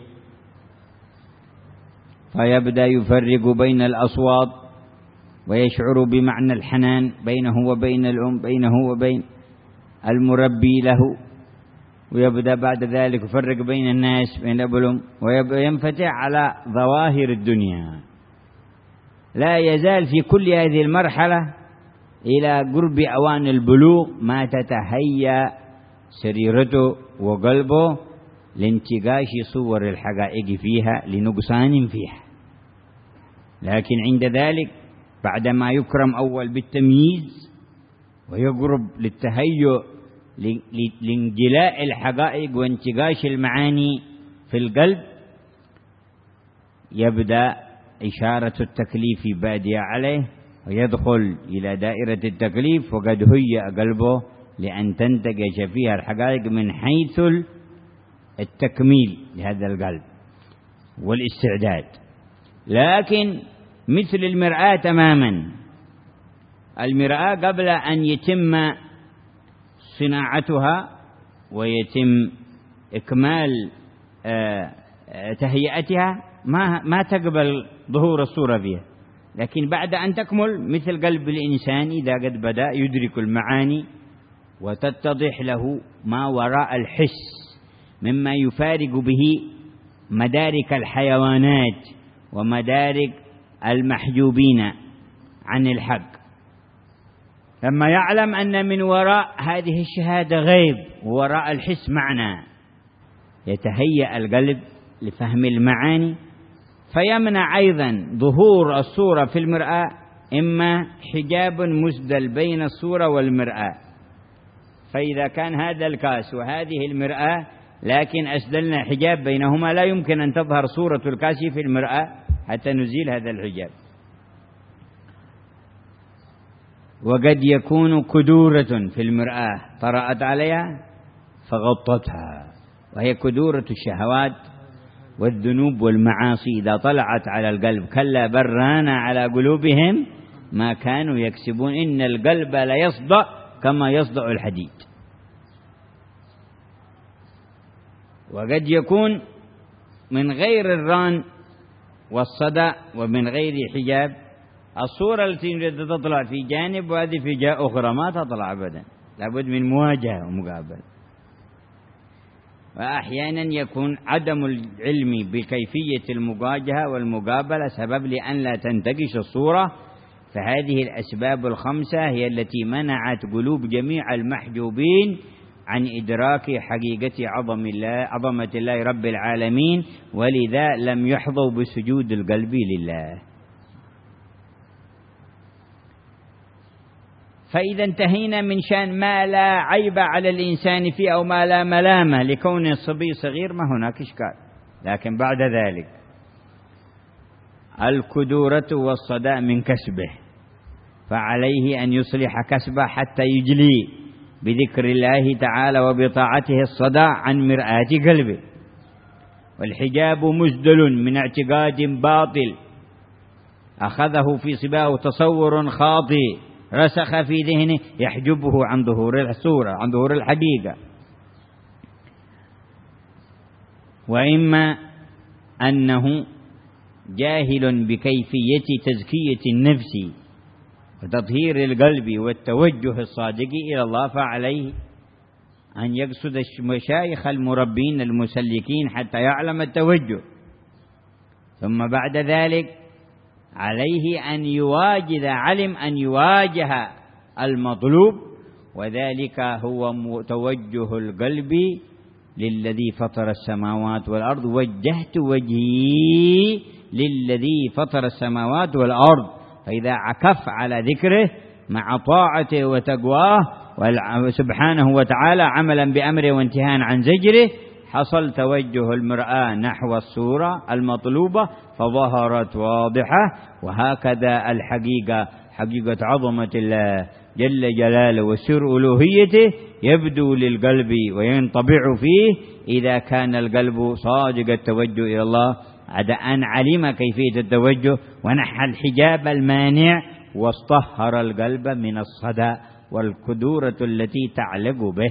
فيبدأ يفرق بين الأصوات ويشعر بمعنى الحنان بينه وبين الأم، بينه وبين المربي له، ويبدأ بعد ذلك يفرق بين الناس، بين الأب والأم، وينفتح على ظواهر الدنيا. لا يزال في كل هذه المرحلة إلى قرب أوان البلوغ ما تتهيأ سريرته وقلبه لانتقاش صور الحقائق فيها لنقصان فيها. لكن عند ذلك بعدما يكرم أول بالتمييز ويقرب للتهيؤ لانجلاء الحقائق وانتقاش المعاني في القلب، يبدأ إشارة التكليف بادية عليه، ويدخل إلى دائرة التكليف وقد هيأ قلبه لأن تنتقش فيها الحقائق من حيث التكميل لهذا القلب والاستعداد. لكن مثل المرآة تماما، المرآة قبل أن يتم صناعتها ويتم إكمال تهيئتها ما تقبل ظهور الصورة فيها، لكن بعد أن تكمل مثل قلب الإنسان إذا قد بدأ يدرك المعاني وتتضح له ما وراء الحس مما يفارق به مدارك الحيوانات ومدارك المحجوبين عن الحق، لما يعلم أن من وراء هذه الشهادة غيب ووراء الحس معنى، يتهيأ القلب لفهم المعاني، فيمنع أيضا ظهور الصورة في المرآة، إما حجاب مسدل بين الصورة والمرآة، فإذا كان هذا الكاس وهذه المرآة لكن أسدلنا حجاب بينهما لا يمكن أن تظهر صورة الكاس في المرآة حتى نزيل هذا الحجاب. وقد يكون كدورة في المرآة طرأت عليها فغطتها، وهي كدورة الشهوات والذنوب والمعاصي إذا طلعت على القلب كلا بران على قلوبهم ما كانوا يكسبون إن القلب ليصدأ كما يصدأ الحديد. وقد يكون من غير الران والصدى ومن غير حجاب، الصورة التي يريد تطلع في جانب وهذه في جهة أخرى ما تطلع أبدا، لابد من مواجهة ومقابلة. وأحيانا يكون عدم العلم بكيفية المواجهة والمقابلة سبب لأن لا تنتقش الصورة، فهذه الأسباب الخمسة هي التي منعت قلوب جميع المحجوبين عن إدراك حقيقة عظمة الله رب العالمين، ولذا لم يحظوا بسجود القلب لله. فإذا انتهينا من شأن ما لا عيب على الإنسان فيه أو ما لا ملامة لكون الصبي صغير ما هناك إشكال، لكن بعد ذلك الكدورة والصداء من كسبه، فعليه أن يصلح كسبه حتى يجلي بذكر الله تعالى وبطاعته الصداء عن مرآة قلبه. والحجاب مسدل من اعتقاد باطل أخذه في صباه تصور خاطئ رسخ في ذهنه يحجبه عن ظهور الصورة، عن ظهور الحقيقة. وإما أنه جاهل بكيفية تزكية النفس وتطهير القلب والتوجه الصادق إلى الله، فعليه أن يقصد المشايخ المربين المسلكين حتى يعلم التوجه، ثم بعد ذلك عليه أن علم أن يواجه المطلوب، وذلك هو توجه القلب للذي فطر السماوات والأرض، وجهت وجهي للذي فطر السماوات والأرض. فإذا عكف على ذكره مع طاعته وتقواه سبحانه وتعالى عملا بأمره وانتهاء عن زجره، حصل توجه المرآة نحو الصورة المطلوبة فظهرت واضحة. وهكذا الحقيقة، حقيقة عظمة الله جل جلاله وسر ألوهيته يبدو للقلب وينطبع فيه إذا كان القلب صادق التوجه إلى الله، بعد أن علم كيفية التوجه ونحى الحجاب المانع واصطهر القلب من الصدى والكدورة التي تعلق به.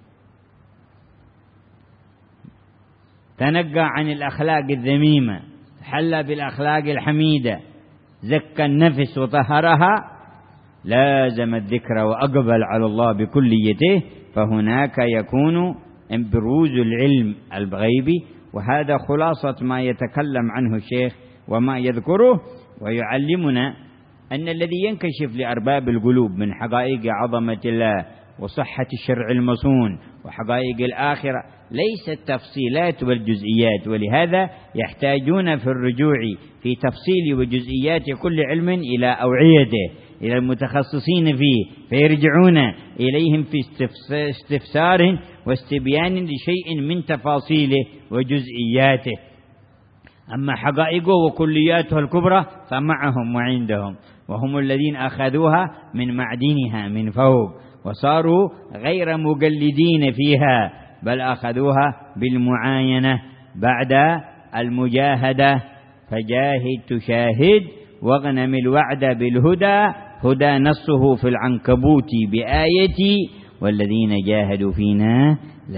تنقى عن الأخلاق الذميمة، حل بالأخلاق الحميدة، زكى النفس وطهرها، لازم الذكر وأقبل على الله بكليته، فهناك يكون بروز العلم الغيبي. وهذا خلاصة ما يتكلم عنه الشيخ وما يذكره، ويعلمنا أن الذي ينكشف لأرباب القلوب من حقائق عظمة الله وصحة الشرع المصون وحقائق الآخرة ليس التفصيلات والجزئيات، ولهذا يحتاجون في الرجوع في تفصيل وجزئيات كل علم إلى أوعيته، إلى المتخصصين فيه، فيرجعون إليهم في استفسار واستبيان لشيء من تفاصيله وجزئياته. أما حقائقه وكلياته الكبرى فمعهم وعندهم، وهم الذين أخذوها من معدنها من فوق وصاروا غير مقلدين فيها، بل أخذوها بالمعاينة بعد المجاهدة. فجاهد تشاهد واغنم الوعد بالهدى، هدى نصه في العنكبوت بآيتي، والذين جاهدوا فينا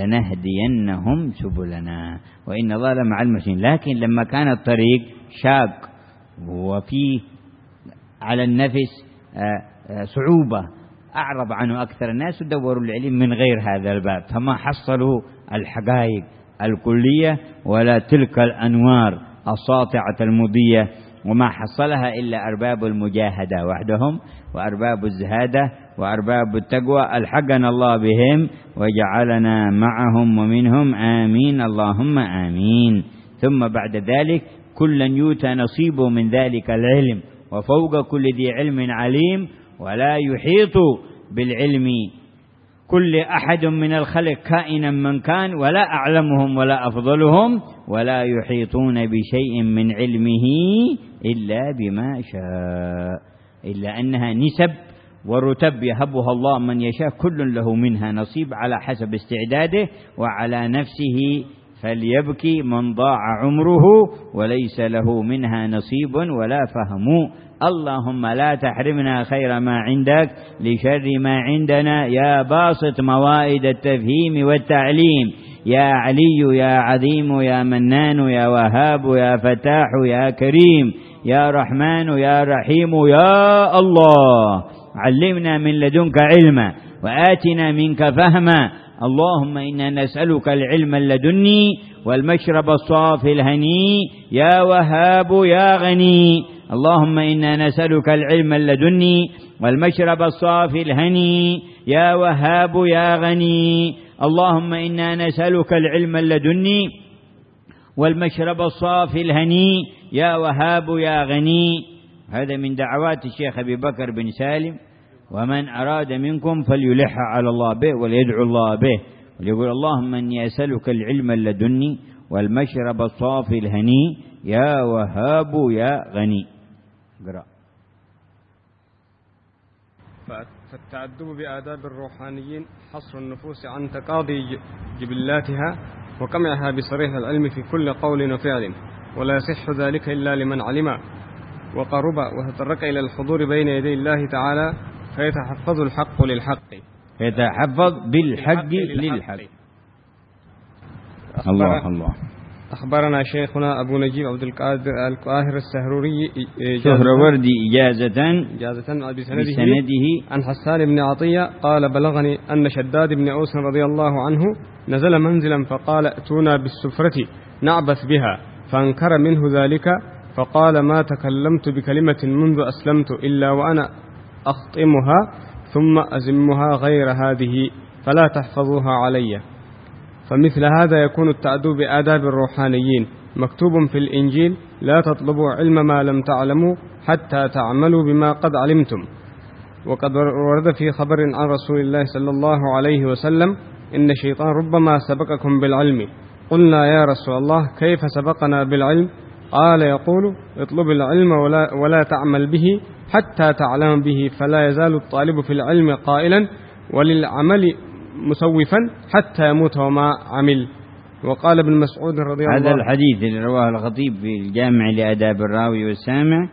لنهدينهم سبلنا وإن الله لمع المحسنين. لكن لما كان الطريق شاق وفيه على النفس صعوبة أعرض عنه أكثر الناس ودوروا العلم من غير هذا الباب، فما حصلوا الحقائق الكلية ولا تلك الأنوار الساطعة المضية، وما حصلها إلا أرباب المجاهدة وحدهم وأرباب الزهادة وأرباب التقوى. ألحقنا الله بهم وجعلنا معهم ومنهم، آمين اللهم آمين. ثم بعد ذلك كلا يؤتى نصيبه من ذلك العلم، وفوق كل ذي علم عليم، ولا يحيط بالعلم كل أحد من الخلق كائنا من كان، ولا أعلمهم ولا أفضلهم، ولا يحيطون بشيء من علمه إلا بما شاء، إلا أنها نسب ورتب يهبها الله من يشاء، كل له منها نصيب على حسب استعداده، وعلى نفسه فليبكي من ضاع عمره وليس له منها نصيب ولا فهم. اللهم لا تحرمنا خير ما عندك لشر ما عندنا، يا باسط موائد التفهيم والتعليم، يا علي يا عظيم يا منان يا وهاب يا فتاح يا كريم يا رحمن يا رحيم يا الله. علمنا من لدنك علما وآتنا منك فهما. اللهم إنا نسألك العلم اللدني والمشرب الصافي الهني يا وهاب يا غني. اللهم إنا نسألك العلم اللدني والمشرب الصافي الهني يا وهاب يا غني. اللهم إنا نسألك العلم اللدني والمشرب الصافي الهني يا وهاب يا غني. هذا من دعوات الشيخ أبي بكر بن سالم، ومن أراد منكم فليلح على الله به وليدعو الله به، وليقول اللهم إني أسألك العلم اللدني والمشرب الصافي الهني يا وهاب يا غني. قرأ. فالتأدب بآداب الروحانيين حصر النفوس عن تقاضي جبلاتها وقمعها بصريح العلم في كل قول وفعل، ولا يصح ذلك إلا لمن علم وقرب وتطرق إلى الحضور بين يدي الله تعالى، فيتحفظ الحق للحق، يتحفظ بالحق للحق. الله الله. أخبرنا شيخنا أبو نجيب عبد القادر القاهر السهروري سهروردي إجازة بسنده عن حسان بن عطية قال بلغني أن شداد بن أوس رضي الله عنه نزل منزلا فقال ائتونا بالسفرة نعبث بها، فانكر منه ذلك فقال ما تكلمت بكلمة منذ أسلمت إلا وأنا أخطمها ثم أزمها غير هذه فلا تحفظوها علي. فمثل هذا يكون التأدب بآداب الروحانيين. مكتوب في الإنجيل لا تطلبوا علم ما لم تعلموا حتى تعملوا بما قد علمتم. وقد ورد في خبر عن رسول الله صلى الله عليه وسلم إن الشيطان ربما سبقكم بالعلم. قلنا يا رسول الله كيف سبقنا بالعلم؟ قال يقول اطلب العلم ولا تعمل به حتى تعلم به، فلا يزال الطالب في العلم قائلا وللعمل مسوفا حتى يموت وما عمل. وقال ابن مسعود رضي الله عنه، هذا الحديث اللي رواه الخطيب في الجامع لآداب الراوي والسامع،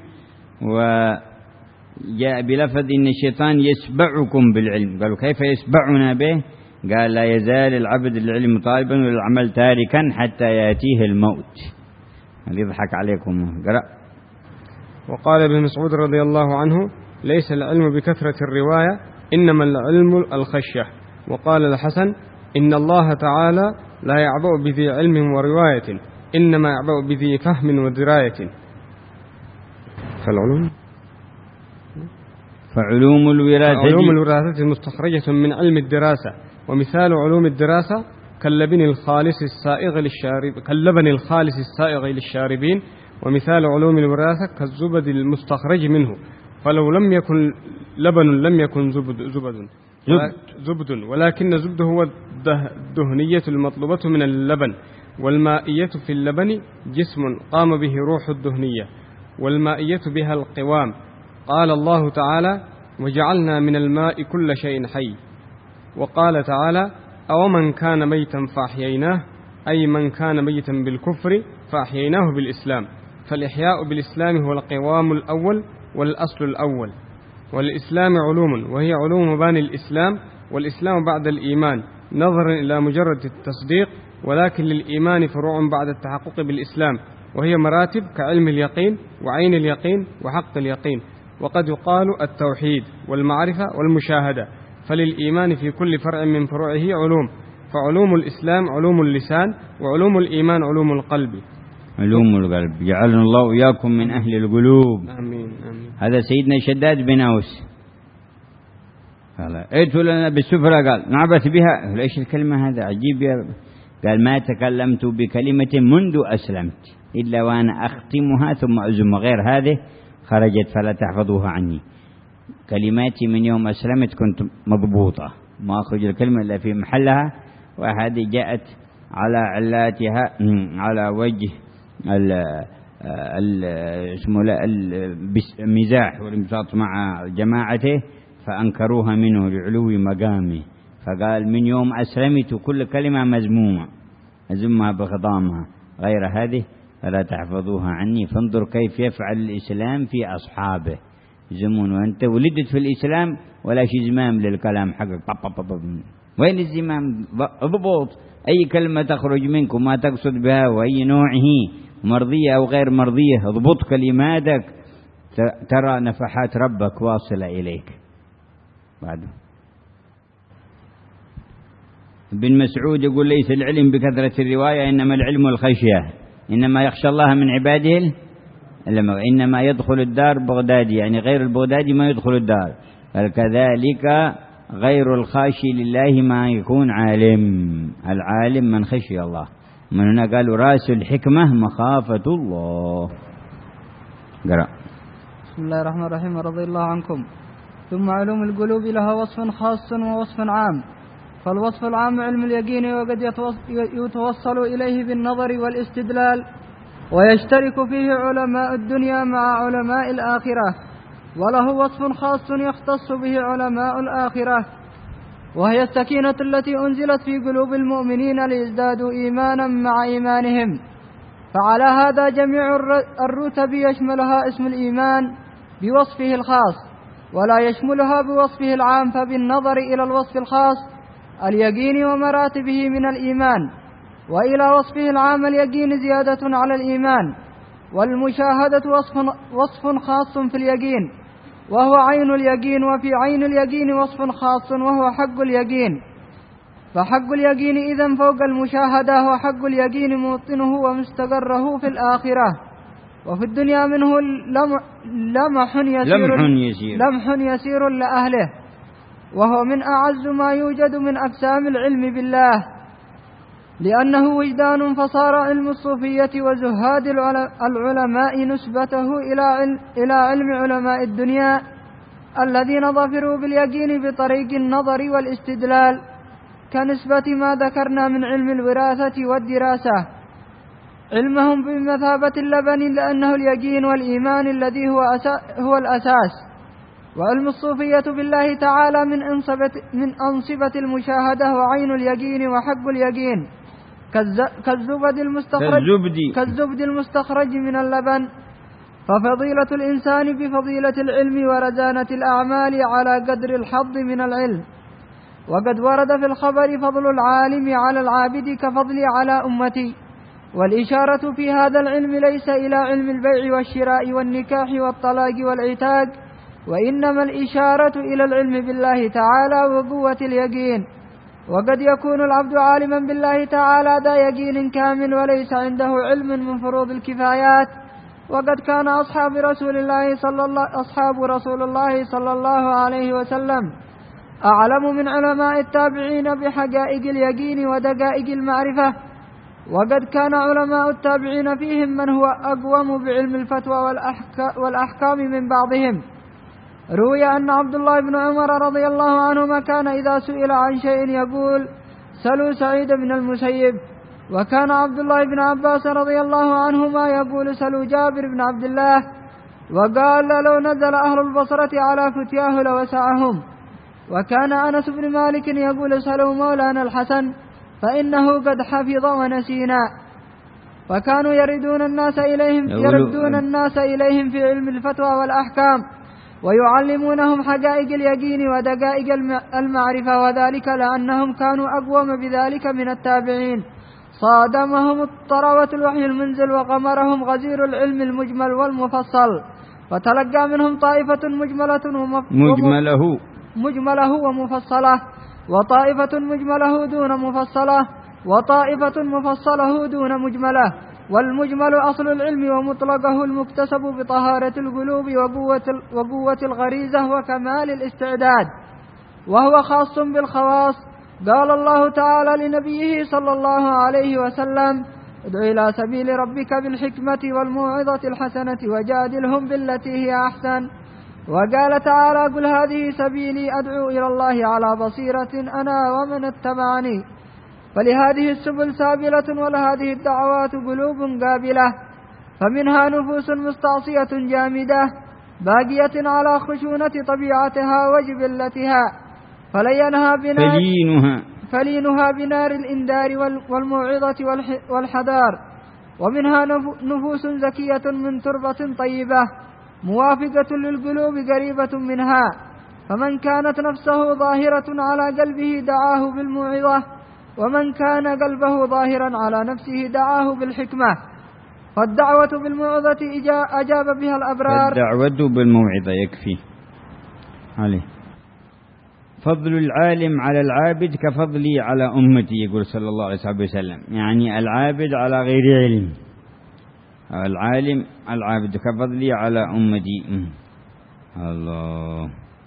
وجاء بلفظ إن الشيطان يسبعكم بالعلم. قالوا كيف يسبعنا به؟ قال لا يزال العبد للعلم طالبا والعمل تاركا حتى يأتيه الموت. يضحك عليكم. قرأ. وقال ابن مسعود رضي الله عنه ليس العلم بكثرة الرواية إنما العلم الخشية. وقال الحسن إن الله تعالى لا يعبأ بذي علم ورواية إنما يعبأ بذي فهم ودراية. فعلوم الوراثة مستخرجة من علم الدراسة. ومثال علوم الدراسة كاللبن الخالص السائغ للشاربين. ومثال علوم الوراثة كالزبد المستخرج منه، فلو لم يكن لبن لم يكن زبد ولكن الزبد هو الدهنية المطلوبة من اللبن. والمائية في اللبن جسم قام به روح الدهنية، والمائية بها القوام. قال الله تعالى وجعلنا من الماء كل شيء حي. وقال تعالى أومن كان ميتا فأحييناه، أي من كان ميتا بالكفر فأحييناه بالإسلام. فالإحياء بالإسلام هو القوام الأول والأصل الأول. والإسلام علوم وهي علوم مباني الإسلام والإسلام بعد الإيمان نظرا إلى مجرد التصديق، ولكن للإيمان فروع بعد التحقق بالإسلام، وهي مراتب كعلم اليقين وعين اليقين وحق اليقين. وقد يقال التوحيد والمعرفة والمشاهدة، فللإيمان في كل فرع من فروعه علوم، فعلوم الإسلام علوم اللسان، وعلوم الإيمان علوم القلب. علوم القلب، جعلنا الله وإياكم من أهل القلوب. آمين آمين. هذا سيدنا شداد بن أوس قال ائتوا لنا بالسفرة، قال نعبث بها. ليش الكلمة هذا عجيب يا رب؟ قال ما تكلمت بكلمة منذ أسلمت إلا وأنا أختمها ثم أزم، غير هذه خرجت فلا تحفظوها عني. كلماتي من يوم أسلمت كنت مضبوطة، ما أخرج الكلمة إلا في محلها، وهذه جاءت على علاتها على وجه المزاح والانبساط مع جماعته، فأنكروها منه لعلو مقامه، فقال من يوم أسلمت كل كلمة مزمومة أزمها بخضامها، غير هذه فلا تحفظوها عني. فانظر كيف يفعل الإسلام في أصحابه، زمون وأنت ولدت في الإسلام ولا شي زمام للكلام حقك. وين الزمام؟ ضبط أي كلمة تخرج منكم ما تقصد بها وأي نوعه، مرضية أو غير مرضية، اضبط كلماتك ترى نفحات ربك واصلة إليك. بعده ابن مسعود يقول ليس العلم بكثرة الرواية، إنما العلم الخشية، إنما يخشى الله من عباده إنما يدخل الدار بغدادي، يعني غير البغدادي ما يدخل الدار. كذلك غير الخاشي لله ما يكون عالم، العالم من خشي الله. من هنا قالوا رأس الحكمة مخافة الله. قرأ. بسم الله الرحمن الرحيم. رضي الله عنكم. ثم علوم القلوب لها وصف خاص ووصف عام. فالوصف العام علم اليقين، وقد يتوصل إليه بالنظر والاستدلال، ويشترك فيه علماء الدنيا مع علماء الآخرة. وله وصف خاص يختص به علماء الآخرة، وهي السكينة التي أنزلت في قلوب المؤمنين ليزدادوا إيمانا مع إيمانهم. فعلى هذا جميع الرتب يشملها اسم الإيمان بوصفه الخاص، ولا يشملها بوصفه العام. فبالنظر إلى الوصف الخاص اليقين ومراتبه من الإيمان، وإلى وصفه العام اليقين زيادة على الإيمان. والمشاهدة وصف خاص في اليقين وهو عين اليقين، وفي عين اليقين وصف خاص وهو حق اليقين. فحق اليقين إذن فوق المشاهدة، وحق اليقين موطنه ومستقره في الآخرة. وفي الدنيا منه لمح يسير لأهله، وهو من أعز ما يوجد من أقسام العلم بالله، لأنه وجدان. فصار علم الصوفية وزهاد العلماء نسبته إلى علم علماء الدنيا الذين ظفروا باليقين بطريق النظر والاستدلال، كنسبة ما ذكرنا من علم الوراثة والدراسة. علمهم بمثابة اللبن، لأنه اليقين والإيمان الذي هو الأساس. وعلم الصوفية بالله تعالى من أنصبة المشاهدة وعين اليقين وحق اليقين، كالزبد المستخرج من اللبن. ففضيلة الإنسان بفضيلة العلم، ورزانة الأعمال على قدر الحظ من العلم. وقد ورد في الخبر فضل العالم على العابد كفضلي على أمتي. والإشارة في هذا العلم ليس إلى علم البيع والشراء والنكاح والطلاق والعتاق، وإنما الإشارة إلى العلم بالله تعالى وقوة اليقين. وقد يكون العبد عالما بالله تعالى ذا يقين كامل وليس عنده علم من فروض الكفايات. وقد كان أصحاب رسول الله صلى الله عليه وسلم أعلم من علماء التابعين بحقائق اليقين ودقائق المعرفة. وقد كان علماء التابعين فيهم من هو أقوم بعلم الفتوى والأحكام من بعضهم. روي أن عبد الله بن عمر رضي الله عنهما كان إذا سئل عن شيء يقول سلوا سعيد بن المسيب. وكان عبد الله بن عباس رضي الله عنهما يقول سلوا جابر بن عبد الله. وقال لو نزل أهل البصرة على فتياه لوسعهم. وكان أنس بن مالك يقول سلوا مولانا الحسن فإنه قد حفظ ونسينا. فكانوا يردون الناس إليهم في علم الفتوى والأحكام، ويعلمونهم حقائق اليقين ودقائق المعرفة، وذلك لأنهم كانوا أقوم بذلك من التابعين. صادمهم الطروة الوحي المنزل، وغمرهم غزير العلم المجمل والمفصل، فتلقى منهم طائفة مجمله ومفصلة، وطائفة مجمله دون مفصلة، وطائفة مفصله دون مجمله. والمجمل أصل العلم ومطلقه المكتسب بطهارة القلوب وقوة الغريزة وكمال الاستعداد، وهو خاص بالخواص. قال الله تعالى لنبيه صلى الله عليه وسلم: ادع إلى سبيل ربك بالحكمة والموعظة الحسنة وجادلهم بالتي هي أحسن. وقال تعالى: قل هذه سبيلي أدعو إلى الله على بصيرة أنا ومن اتبعني. فلهذه السبل سابلة، ولهذه الدعوات قلوب قابلة، فمنها نفوس مستعصية جامدة باقية على خشونة طبيعتها وجبلتها فلينها بنار الإنذار والموعظة والحذار. ومنها نفوس زكية من تربة طيبة موافقة للقلوب قريبة منها، فمن كانت نفسه ظاهرة على قلبه دعاه بالموعظة، ومن كان قلبه ظاهرا على نفسه دعاه بالحكمة. فالدعوة بالموعظة أجاب بها الأبرار. الدعوة بالموعظة يكفي عليه. فضل العالم على العابد كفضلي على أمتي، يقول صلى الله عليه وسلم، يعني العابد على غير علم، العالم العابد كفضلي على أمتي. الله،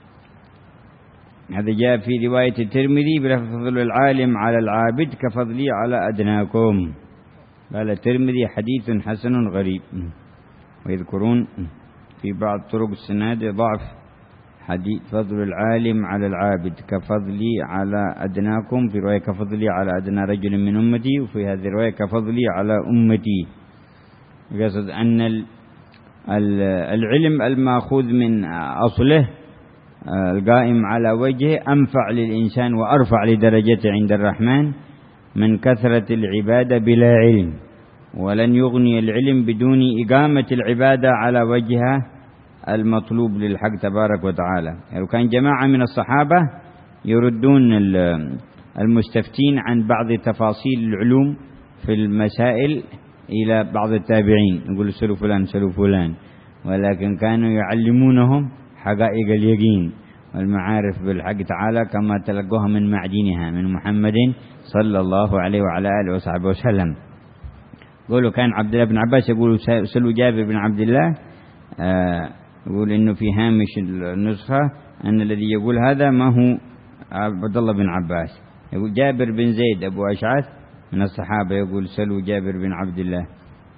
هذا جاء في رواية الترمذي بلفظ فضل العالم على العابد كفضلي على أدناكم. قال الترمذي: حديث حسن غريب. ويذكرون في بعض طرق السناد ضعف حديث فضل العالم على العابد كفضلي على أدناكم، في رواية كفضلي على أدنى رجل من أمتي، وفي هذه الرواية كفضلي على أمتي. يقصد أن العلم المأخوذ من أصله القائم على وجهه أنفع للإنسان وأرفع لدرجته عند الرحمن من كثرة العبادة بلا علم، ولن يغني العلم بدون إقامة العبادة على وجهها المطلوب للحق تبارك وتعالى. يعني كان جماعة من الصحابة يردون المستفتين عن بعض تفاصيل العلوم في المسائل إلى بعض التابعين، يقول سلوا فلان سلوا فلان، ولكن كانوا يعلمونهم حقائق اليقين والمعارف بالحق تعالى كما تلقوها من معدنها من محمد صلى الله عليه وعلى آله وصحبه وسلم. يقولوا كان عبد الله بن عباس يقول سلوا جابر بن عبد الله، يقول إنه في هامش النسخة أن الذي يقول هذا ما هو عبد الله بن عباس، يقول جابر بن زيد أبو أشعث من الصحابة يقول سلوا جابر بن عبد الله،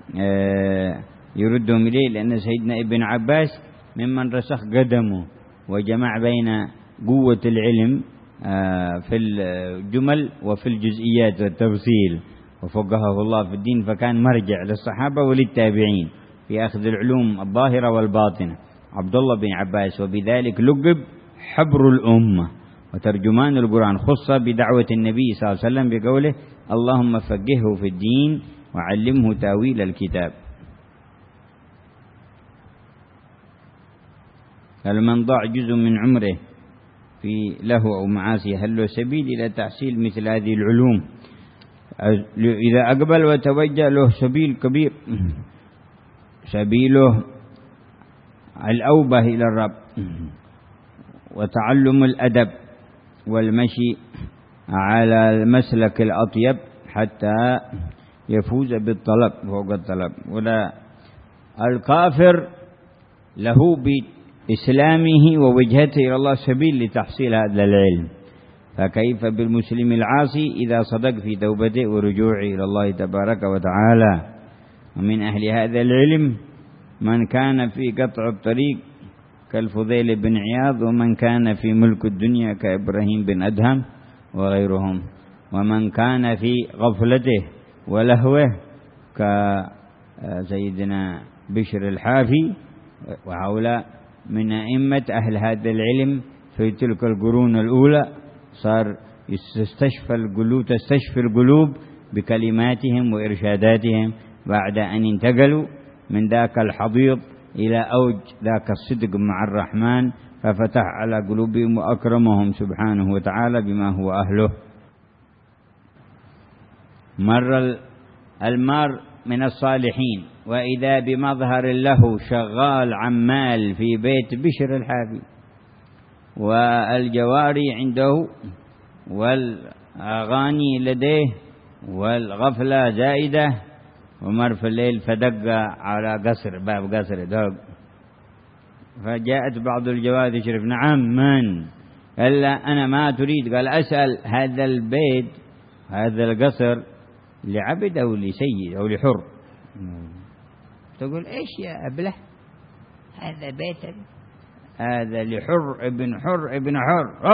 يردهم إليه لأن سيدنا ابن عباس ممن رسخ قدمه وجمع بين قوة العلم في الجمل وفي الجزئيات والتفصيل، وفقهه الله في الدين، فكان مرجع للصحابة وللتابعين في أخذ العلوم الظاهرة والباطنة عبد الله بن عباس، وبذلك لقب حبر الأمة وترجمان القرآن، خص بدعوة النبي صلى الله عليه وسلم بقوله: اللهم فقهه في الدين وعلمه تاويل الكتاب. قال: من ضاع جزء من عمره في له أو معاصي هل له سبيل إلى تحصيل مثل هذه العلوم؟ إذا أقبل وتوجه له سبيل كبير، سبيله الأوبة إلى الرب وتعلم الأدب والمشي على المسلك الأطيب حتى يفوز بالطلب فوق الطلب. ولا الكافر له بإسلامه ووجهته إلى الله سبيل لتحصيل هذا العلم، فكيف بالمسلم العاصي إذا صدق في توبته ورجوعه إلى الله تبارك وتعالى؟ ومن أهل هذا العلم من كان في قطع الطريق كالفضيل بن عياض، ومن كان في ملك الدنيا كإبراهيم بن أدهم وغيرهم، ومن كان في غفلته ولهوه كسيدنا بشر الحافي، وهؤلاء من أئمة أهل هذا العلم في تلك القرون الأولى، صار تستشفى القلوب بكلماتهم وإرشاداتهم بعد أن انتقلوا من ذاك الحضيض إلى أوج ذاك الصدق مع الرحمن، ففتح على قلوبهم وأكرمهم سبحانه وتعالى بما هو أهله. مر المار من الصالحين وإذا بمظهر له شغال عمال في بيت بشر الحافي، والجواري عنده والأغاني لديه والغفلة زائدة، ومر في الليل فدق على قصر، باب قصر دق، فجاءت بعض الجواري تشرف. نعم من؟ قال لا أنا ما تريد. قال أسأل هذا البيت هذا القصر لعبد أو لسيد أو لحر؟ تقول إيش يا أبله هذا بيت هذا لحر ابن حر ابن حر.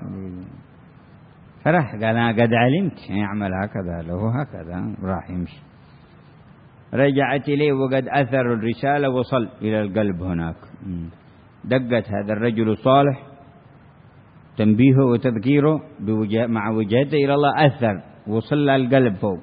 فرح قال أنا قد علمت يعمل هكذا له هكذا، راح يمشي. رجعت إليه وقد أثر الرسالة وصل إلى القلب هناك. دقت هذا الرجل الصالح تنبيهه وتذكيره مع وجهته إلى الله، أثر وصل للقلب فوق.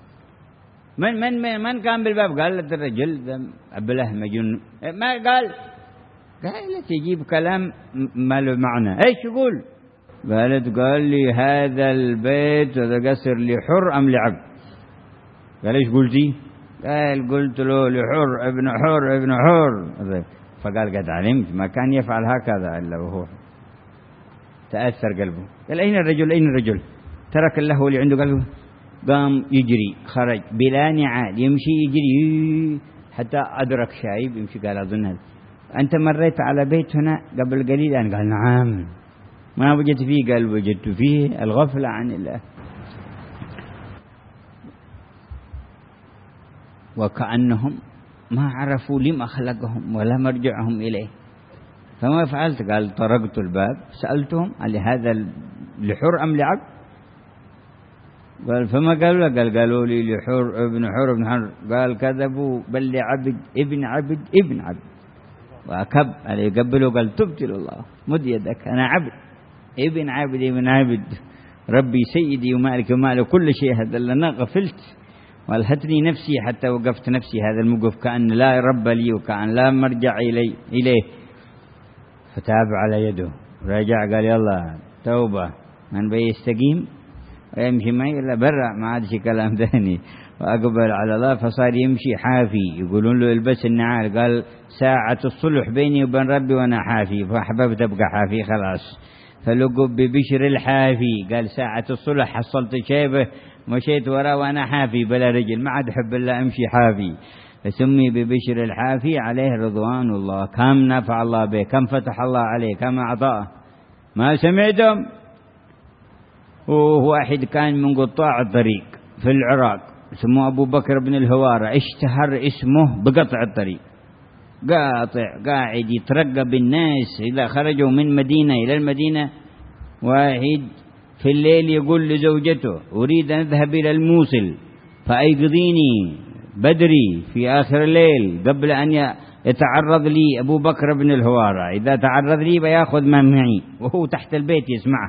من كان بالباب؟ قالت الرجل أبله مجنون. ما قال تجيب كلام ما له معنى. ايش يقول؟ قال لي هذا البيت هذا قصر لحر أم لعبد؟ قال ايش قلتي؟ قلت له لحر ابن حر ابن حر. فقال قد علمت، ما كان يفعل هكذا إلا وهو تأثر قلبه. قال أين الرجل أين الرجل؟ ترك اللهو اللي عنده قلبه، قام يجري، خرج بلا نعال يمشي يجري حتى أدرك شايب يمشي. قال أظن هذا أنت مريت على بيت هنا قبل قليل؟ أنا قال نعم. ما وجدت فيه؟ قال وجدت فيه الغفلة عن الله. وكأنهم ما عرفوا لما خلقهم ولا مرجعهم إليه. فما فعلت؟ قال طرقت الباب سألتهم هل هذا لحر أم لعبد؟ قال فما قالوا له؟ قالوا لي لحر ابن حر ابن حر. قال كذبوا، بل لعبد ابن عبد ابن عبد. وأكب عليه يقبله قال تبت الله مد يدك، أنا عبد ابن عبد ابن عبد، ربي سيدي ومالك ومالك كل شيء. هذا اللي أنا غفلت والهتني نفسي حتى وقفت نفسي هذا الموقف كأن لا رب لي وكأن لا مرجع إليه. فتاب على يده رجع قال يلا توبة، من بيستقيم ويمشي معي إلا برا ما عاد شي كلام ثاني. وأقبل على الله فصار يمشي حافي، يقولون له البس النعال. قال ساعة الصلح بيني وبين ربي وأنا حافي، فأحببت أبقى حافي خلاص. فلقب ببشر الحافي، قال ساعة الصلح حصلت شيبه مشيت وراه وأنا حافي بلا رجل، ما عاد أحب إلا أمشي حافي. فسمي ببشر الحافي عليه رضوان الله. كم نفع الله به، كم فتح الله عليه، كم أعطاه. ما سمعتم؟ واحد كان من قطاع الطريق في العراق اسمه أبو بكر بن الهوارة، اشتهر اسمه بقطع الطريق، قاعد يترقب الناس إذا خرجوا من مدينة إلى المدينة. واحد في الليل يقول لزوجته أريد أن أذهب إلى الموصل فأيقظيني بدري في آخر الليل قبل أن يتعرض لي أبو بكر بن الهوارة، إذا تعرض لي بياخذ ما معي، وهو تحت البيت يسمعه.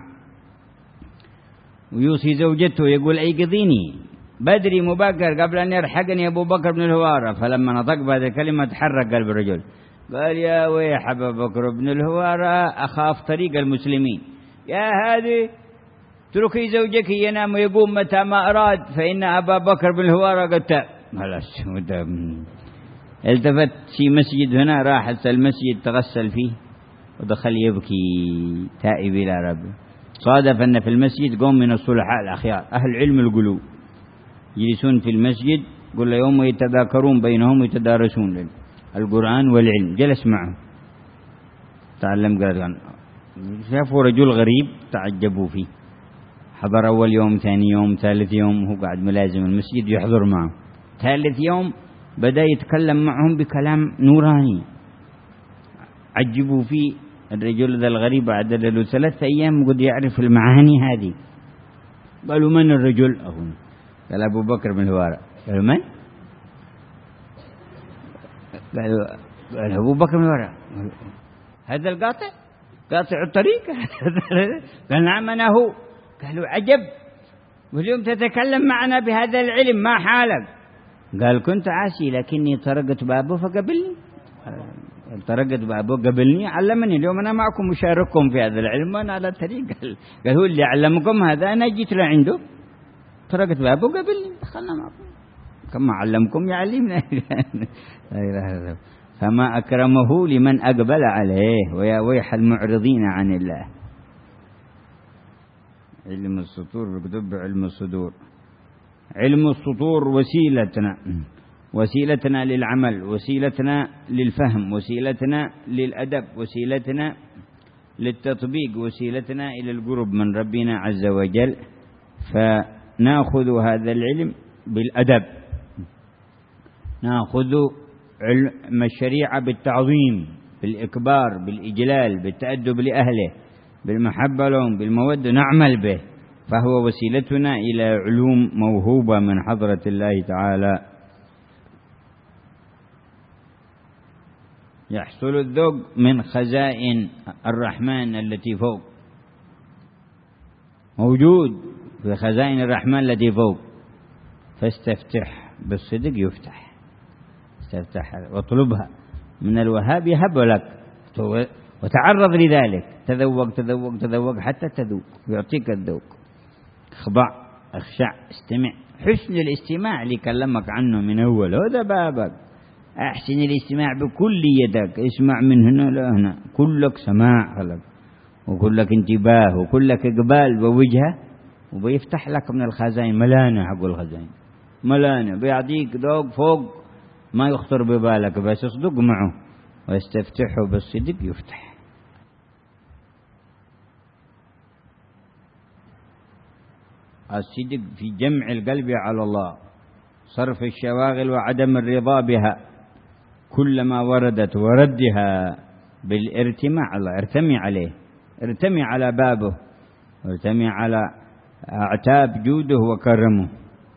ويوصي زوجته يقول أيقظيني بدري مبكر قبل أن يرحقني أبو بكر بن الهوارة. فلما نطق بهذه الكلمة تحرك قلب الرجل، قال يا ويح أبو بكر بن الهوارة أخاف طريق المسلمين، يا هذه تركي زوجك ينام ويقوم متى ما أراد، فإن أبا بكر بن الهوارة قد تاب. التفت في مسجد هنا، راح المسجد تغسل فيه ودخل يبكي تائب إلى ربه. صادف أن في المسجد قوم من الصلحاء الأخيار أهل علم القلوب يجلسون في المسجد، قل يوم يتذاكرون بينهم ويتدارسون القرآن والعلم. جلس معه تعلم قرآن، شافوا رجل غريب تعجبوا فيه. حضر أول يوم ثاني يوم ثالث يوم هو قاعد ملازم المسجد يحضر معه. ثالث يوم بدأ يتكلم معهم بكلام نوراني، عجبوا فيه. الرجل ذا الغريب بعد له 3 أيام قد يعرف المعاني هذه. قالوا من الرجل؟ قال أبو بكر بن الهوارة. قالوا من؟ قال أبو بكر بن الهوارة. هذا القاطع قاطع الطريق؟ قال نعم أنا هو. قالوا عجب، واليوم تتكلم معنا بهذا العلم، ما حالك؟ قال كنت عاسي لكني طرقت بابه فقبلني. طرقت بابه قبلني علمني، اليوم أنا معكم مشارككم في هذا العلم وأنا على الطريق. قال هو اللي علمكم هذا، أنا جيت لعنده طرقت بابه قبلني دخلنا معكم، كما علمكم يعلمنا. لا إله إلا الله. فما أكرمه لمن أقبل عليه، ويا ويح المعرضين عن الله. علم السطور بكتب علم الصدور. علم السطور وسيلتنا للعمل، وسيلتنا للفهم، وسيلتنا للأدب، وسيلتنا للتطبيق، وسيلتنا إلى القرب من ربنا عز وجل. فنأخذ هذا العلم بالأدب، نأخذ علم الشريعة بالتعظيم، بالإكبار، بالإجلال، بالتأدب لأهله، بالمحبة لهم، بالمودة، نعمل به. فهو وسيلتنا إلى علوم موهوبة من حضرة الله تعالى. يحصل الذوق من خزائن الرحمن التي فوق، موجود في خزائن الرحمن التي فوق. فاستفتح بالصدق يفتح، استفتح واطلبها من الوهاب يهب لك، وتعرض لذلك، تذوق تذوق تذوق حتى تذوق، يعطيك الذوق. اخضع، اخشع، استمع. حسن الاستماع اللي كلمك عنه من أول، هذا بابك. أحسن الاستماع بكل يدك، اسمع من هنا لهنا، كلك سماع لك، وكلك انتباه، وكلك إقبال ووجهة، وبيفتح لك من الخزائن ملانة. حق الخزائن ملانة، بيعطيك ذوق فوق ما يخطر ببالك، بس اصدق معه. واستفتحه بالصدق يفتح. الصدق في جمع القلب على الله، صرف الشواغل وعدم الرضا بها، كلما وردت وردها بالارتماع الله. ارتمي عليه، ارتمي على بابه، ارتمي على اعتاب جوده وكرمه.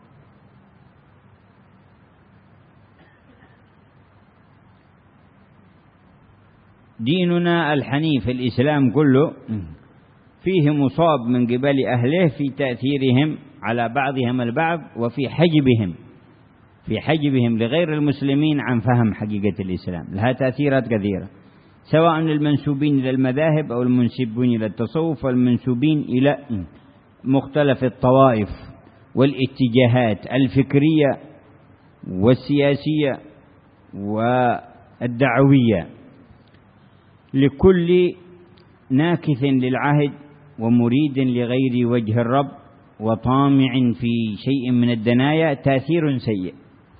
ديننا الحنيف الإسلام كله فيه مصاب من قبل أهله في تأثيرهم على بعضهم البعض، وفي حجبهم لغير المسلمين عن فهم حقيقة الإسلام. لها تأثيرات كثيرة، سواء المنسوبين إلى المذاهب أو المنسوبين إلى التصوف، والمنسوبين إلى مختلف الطوائف والاتجاهات الفكرية والسياسية والدعوية. لكل ناكث للعهد ومريد لغير وجه الرب وطامع في شيء من الدنايا تأثير سيء.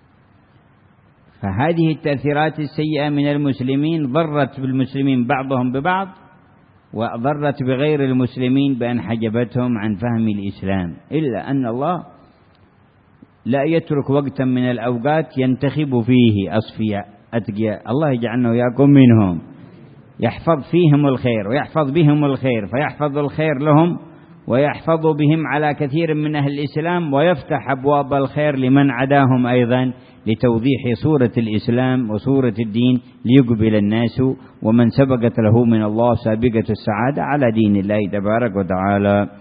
فهذه التأثيرات السيئة من المسلمين ضرت بالمسلمين بعضهم ببعض، وضرت بغير المسلمين بأن حجبتهم عن فهم الإسلام. إلا أن الله لا يترك وقتا من الأوقات ينتخب فيه أصفياء أتقياء، الله يجعلنا وياكم منهم، يحفظ فيهم الخير ويحفظ بهم الخير، فيحفظ الخير لهم ويحفظ بهم على كثير من أهل الإسلام، ويفتح أبواب الخير لمن عداهم أيضا، لتوضيح صورة الإسلام وصورة الدين، ليقبل الناس ومن سبقت له من الله سابقة السعادة على دين الله تبارك وتعالى.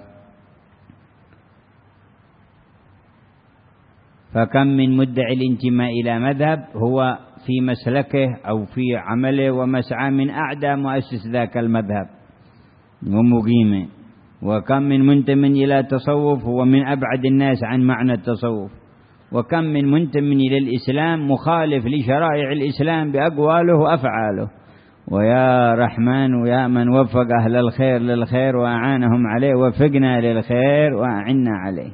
فكم من مدعي الانتماء إلى مذهب هو في مسلكه أو في عمله ومسعى من أعدى مؤسس ذاك المذهب ومقيمه، وكم من منتم إلى تصوف هو من أبعد الناس عن معنى التصوف، وكم من منتم إلى الإسلام مخالف لشرائع الإسلام بأقواله وأفعاله. ويا رحمن ويا من وفق أهل الخير للخير وأعانهم عليه، وفقنا للخير وأعنا عليه.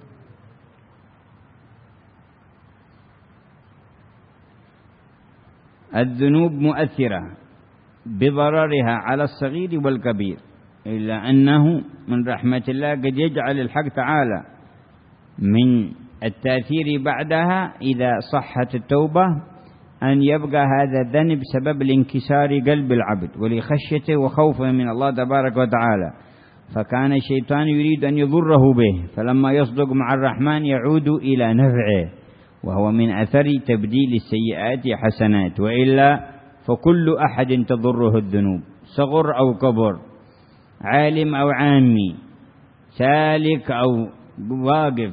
الذنوب مؤثرة بضررها على الصغير والكبير، إلا أنه من رحمة الله قد يجعل الحق تعالى من التأثير بعدها إذا صحت التوبة أن يبقى هذا الذنب سبب لانكسار قلب العبد ولخشيته وخوفه من الله تبارك وتعالى، فكان الشيطان يريد أن يضره به، فلما يصدق مع الرحمن يعود إلى نفعه، وهو من أثر تبديل السيئات حسنات. وإلا فكل أحد تضره الذنوب، صغر أو كبر، عالم أو عامي، سالك أو واقف،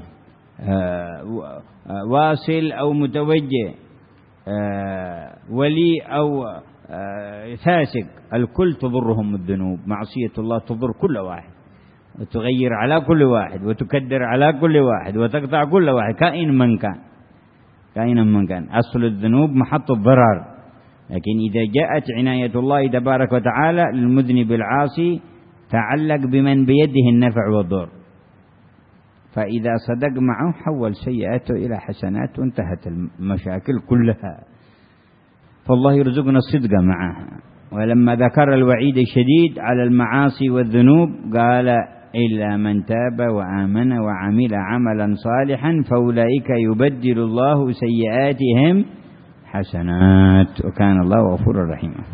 واصل أو متوجه، ولي أو فاسق، الكل تضرهم الذنوب. معصية الله تضر كل واحد وتغير على كل واحد وتكدر على كل واحد وتقطع كل واحد كائن من كان. أصل الذنوب محط الضرر، لكن إذا جاءت عناية الله تبارك وتعالى للمذنب العاصي تعلق بمن بيده النفع والضر، فإذا صدق معه حول سيئاته إلى حسنات وانتهت المشاكل كلها. فالله يرزقنا الصدق معها. ولما ذكر الوعيد الشديد على المعاصي والذنوب قال إلا من تاب وآمن وعمل عملا صالحا فأولئك يبدل الله سيئاتهم حسنات وكان الله غفورا رحيما.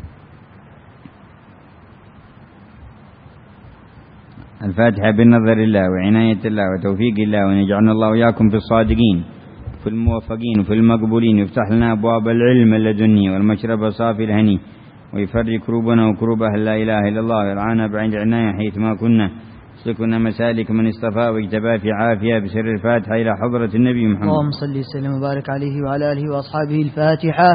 الفاتحة بالنظر الله وعناية الله وتوفيق الله، وأن يجعلنا الله وإياكم في الصادقين في الموفقين وفي المقبولين، يفتح لنا أبواب العلم اللدني والمشرب الصافي الهني، ويفرج كروبنا وكروب أهل لا إله إلا الله، ويرعانا بعين عناية حيث ما كنا، سلكنا مسالك من اصطفى واجتبى في عافية بسر الفاتحة إلى حضرة النبي محمد. اللهم صل وسلم وبارك عليه وعلى آله وأصحابه. الفاتحة.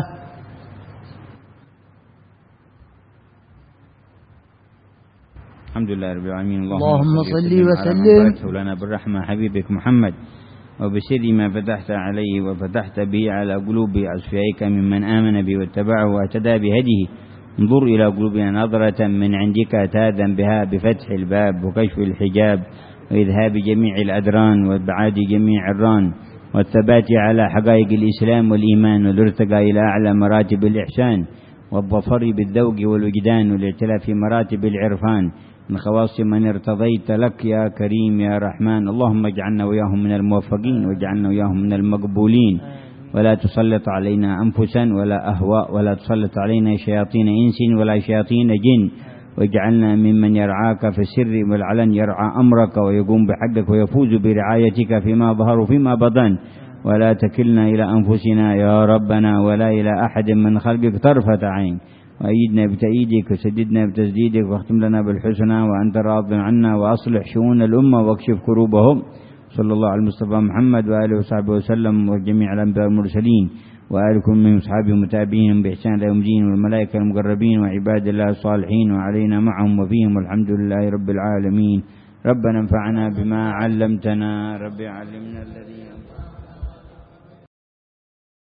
الحمد لله رب العالمين. اللهم صل وسلم لنا بالرحمة حبيبك محمد، وبسر ما فتحت عليه وفتحت به على قلوب أصفيائك ممن آمن به واتبعه واهتدى بهديه. انظر إلى قلوبنا نظرة من عندك تاذن بها بفتح الباب وكشف الحجاب وإذهاب جميع الأدران وإبعاد جميع الران والثبات على حقائق الإسلام والإيمان والارتقاء إلى أعلى مراتب الإحسان والظفر بالذوق والوجدان والاعتلاف في مراتب العرفان من خواص من ارتضيت لك يا كريم يا رحمن. اللهم اجعلنا وياهم من الموفقين واجعلنا وياهم من المقبولين، ولا تسلط علينا أنفسا ولا أهواء، ولا تسلط علينا شياطين إنس ولا شياطين جن، واجعلنا ممن يرعاك في السر والعلن، يرعى أمرك ويقوم بحقك ويفوز برعايتك فيما ظهر وفيما بطن، ولا تكلنا إلى أنفسنا يا ربنا ولا إلى أحد من خلقك طرفة عين. وأيدنا بتأييدك وسددنا بتسديدك واختم لنا بالحسنى وأنت راض عنا، وأصلح شؤون الأمة واكشف كروبهم. صلى الله على المصطفى محمد وآله وصحبه وسلم وجميع الأنبياء والمرسلين وآلكم من أصحابه متابعين بإحسان إلى يوم الدين، والملائكة المقربين وعباد الله الصالحين وعلينا معهم وفيهم، والحمد لله رب العالمين. ربنا انفعنا بما علمتنا، رب علمنا الذي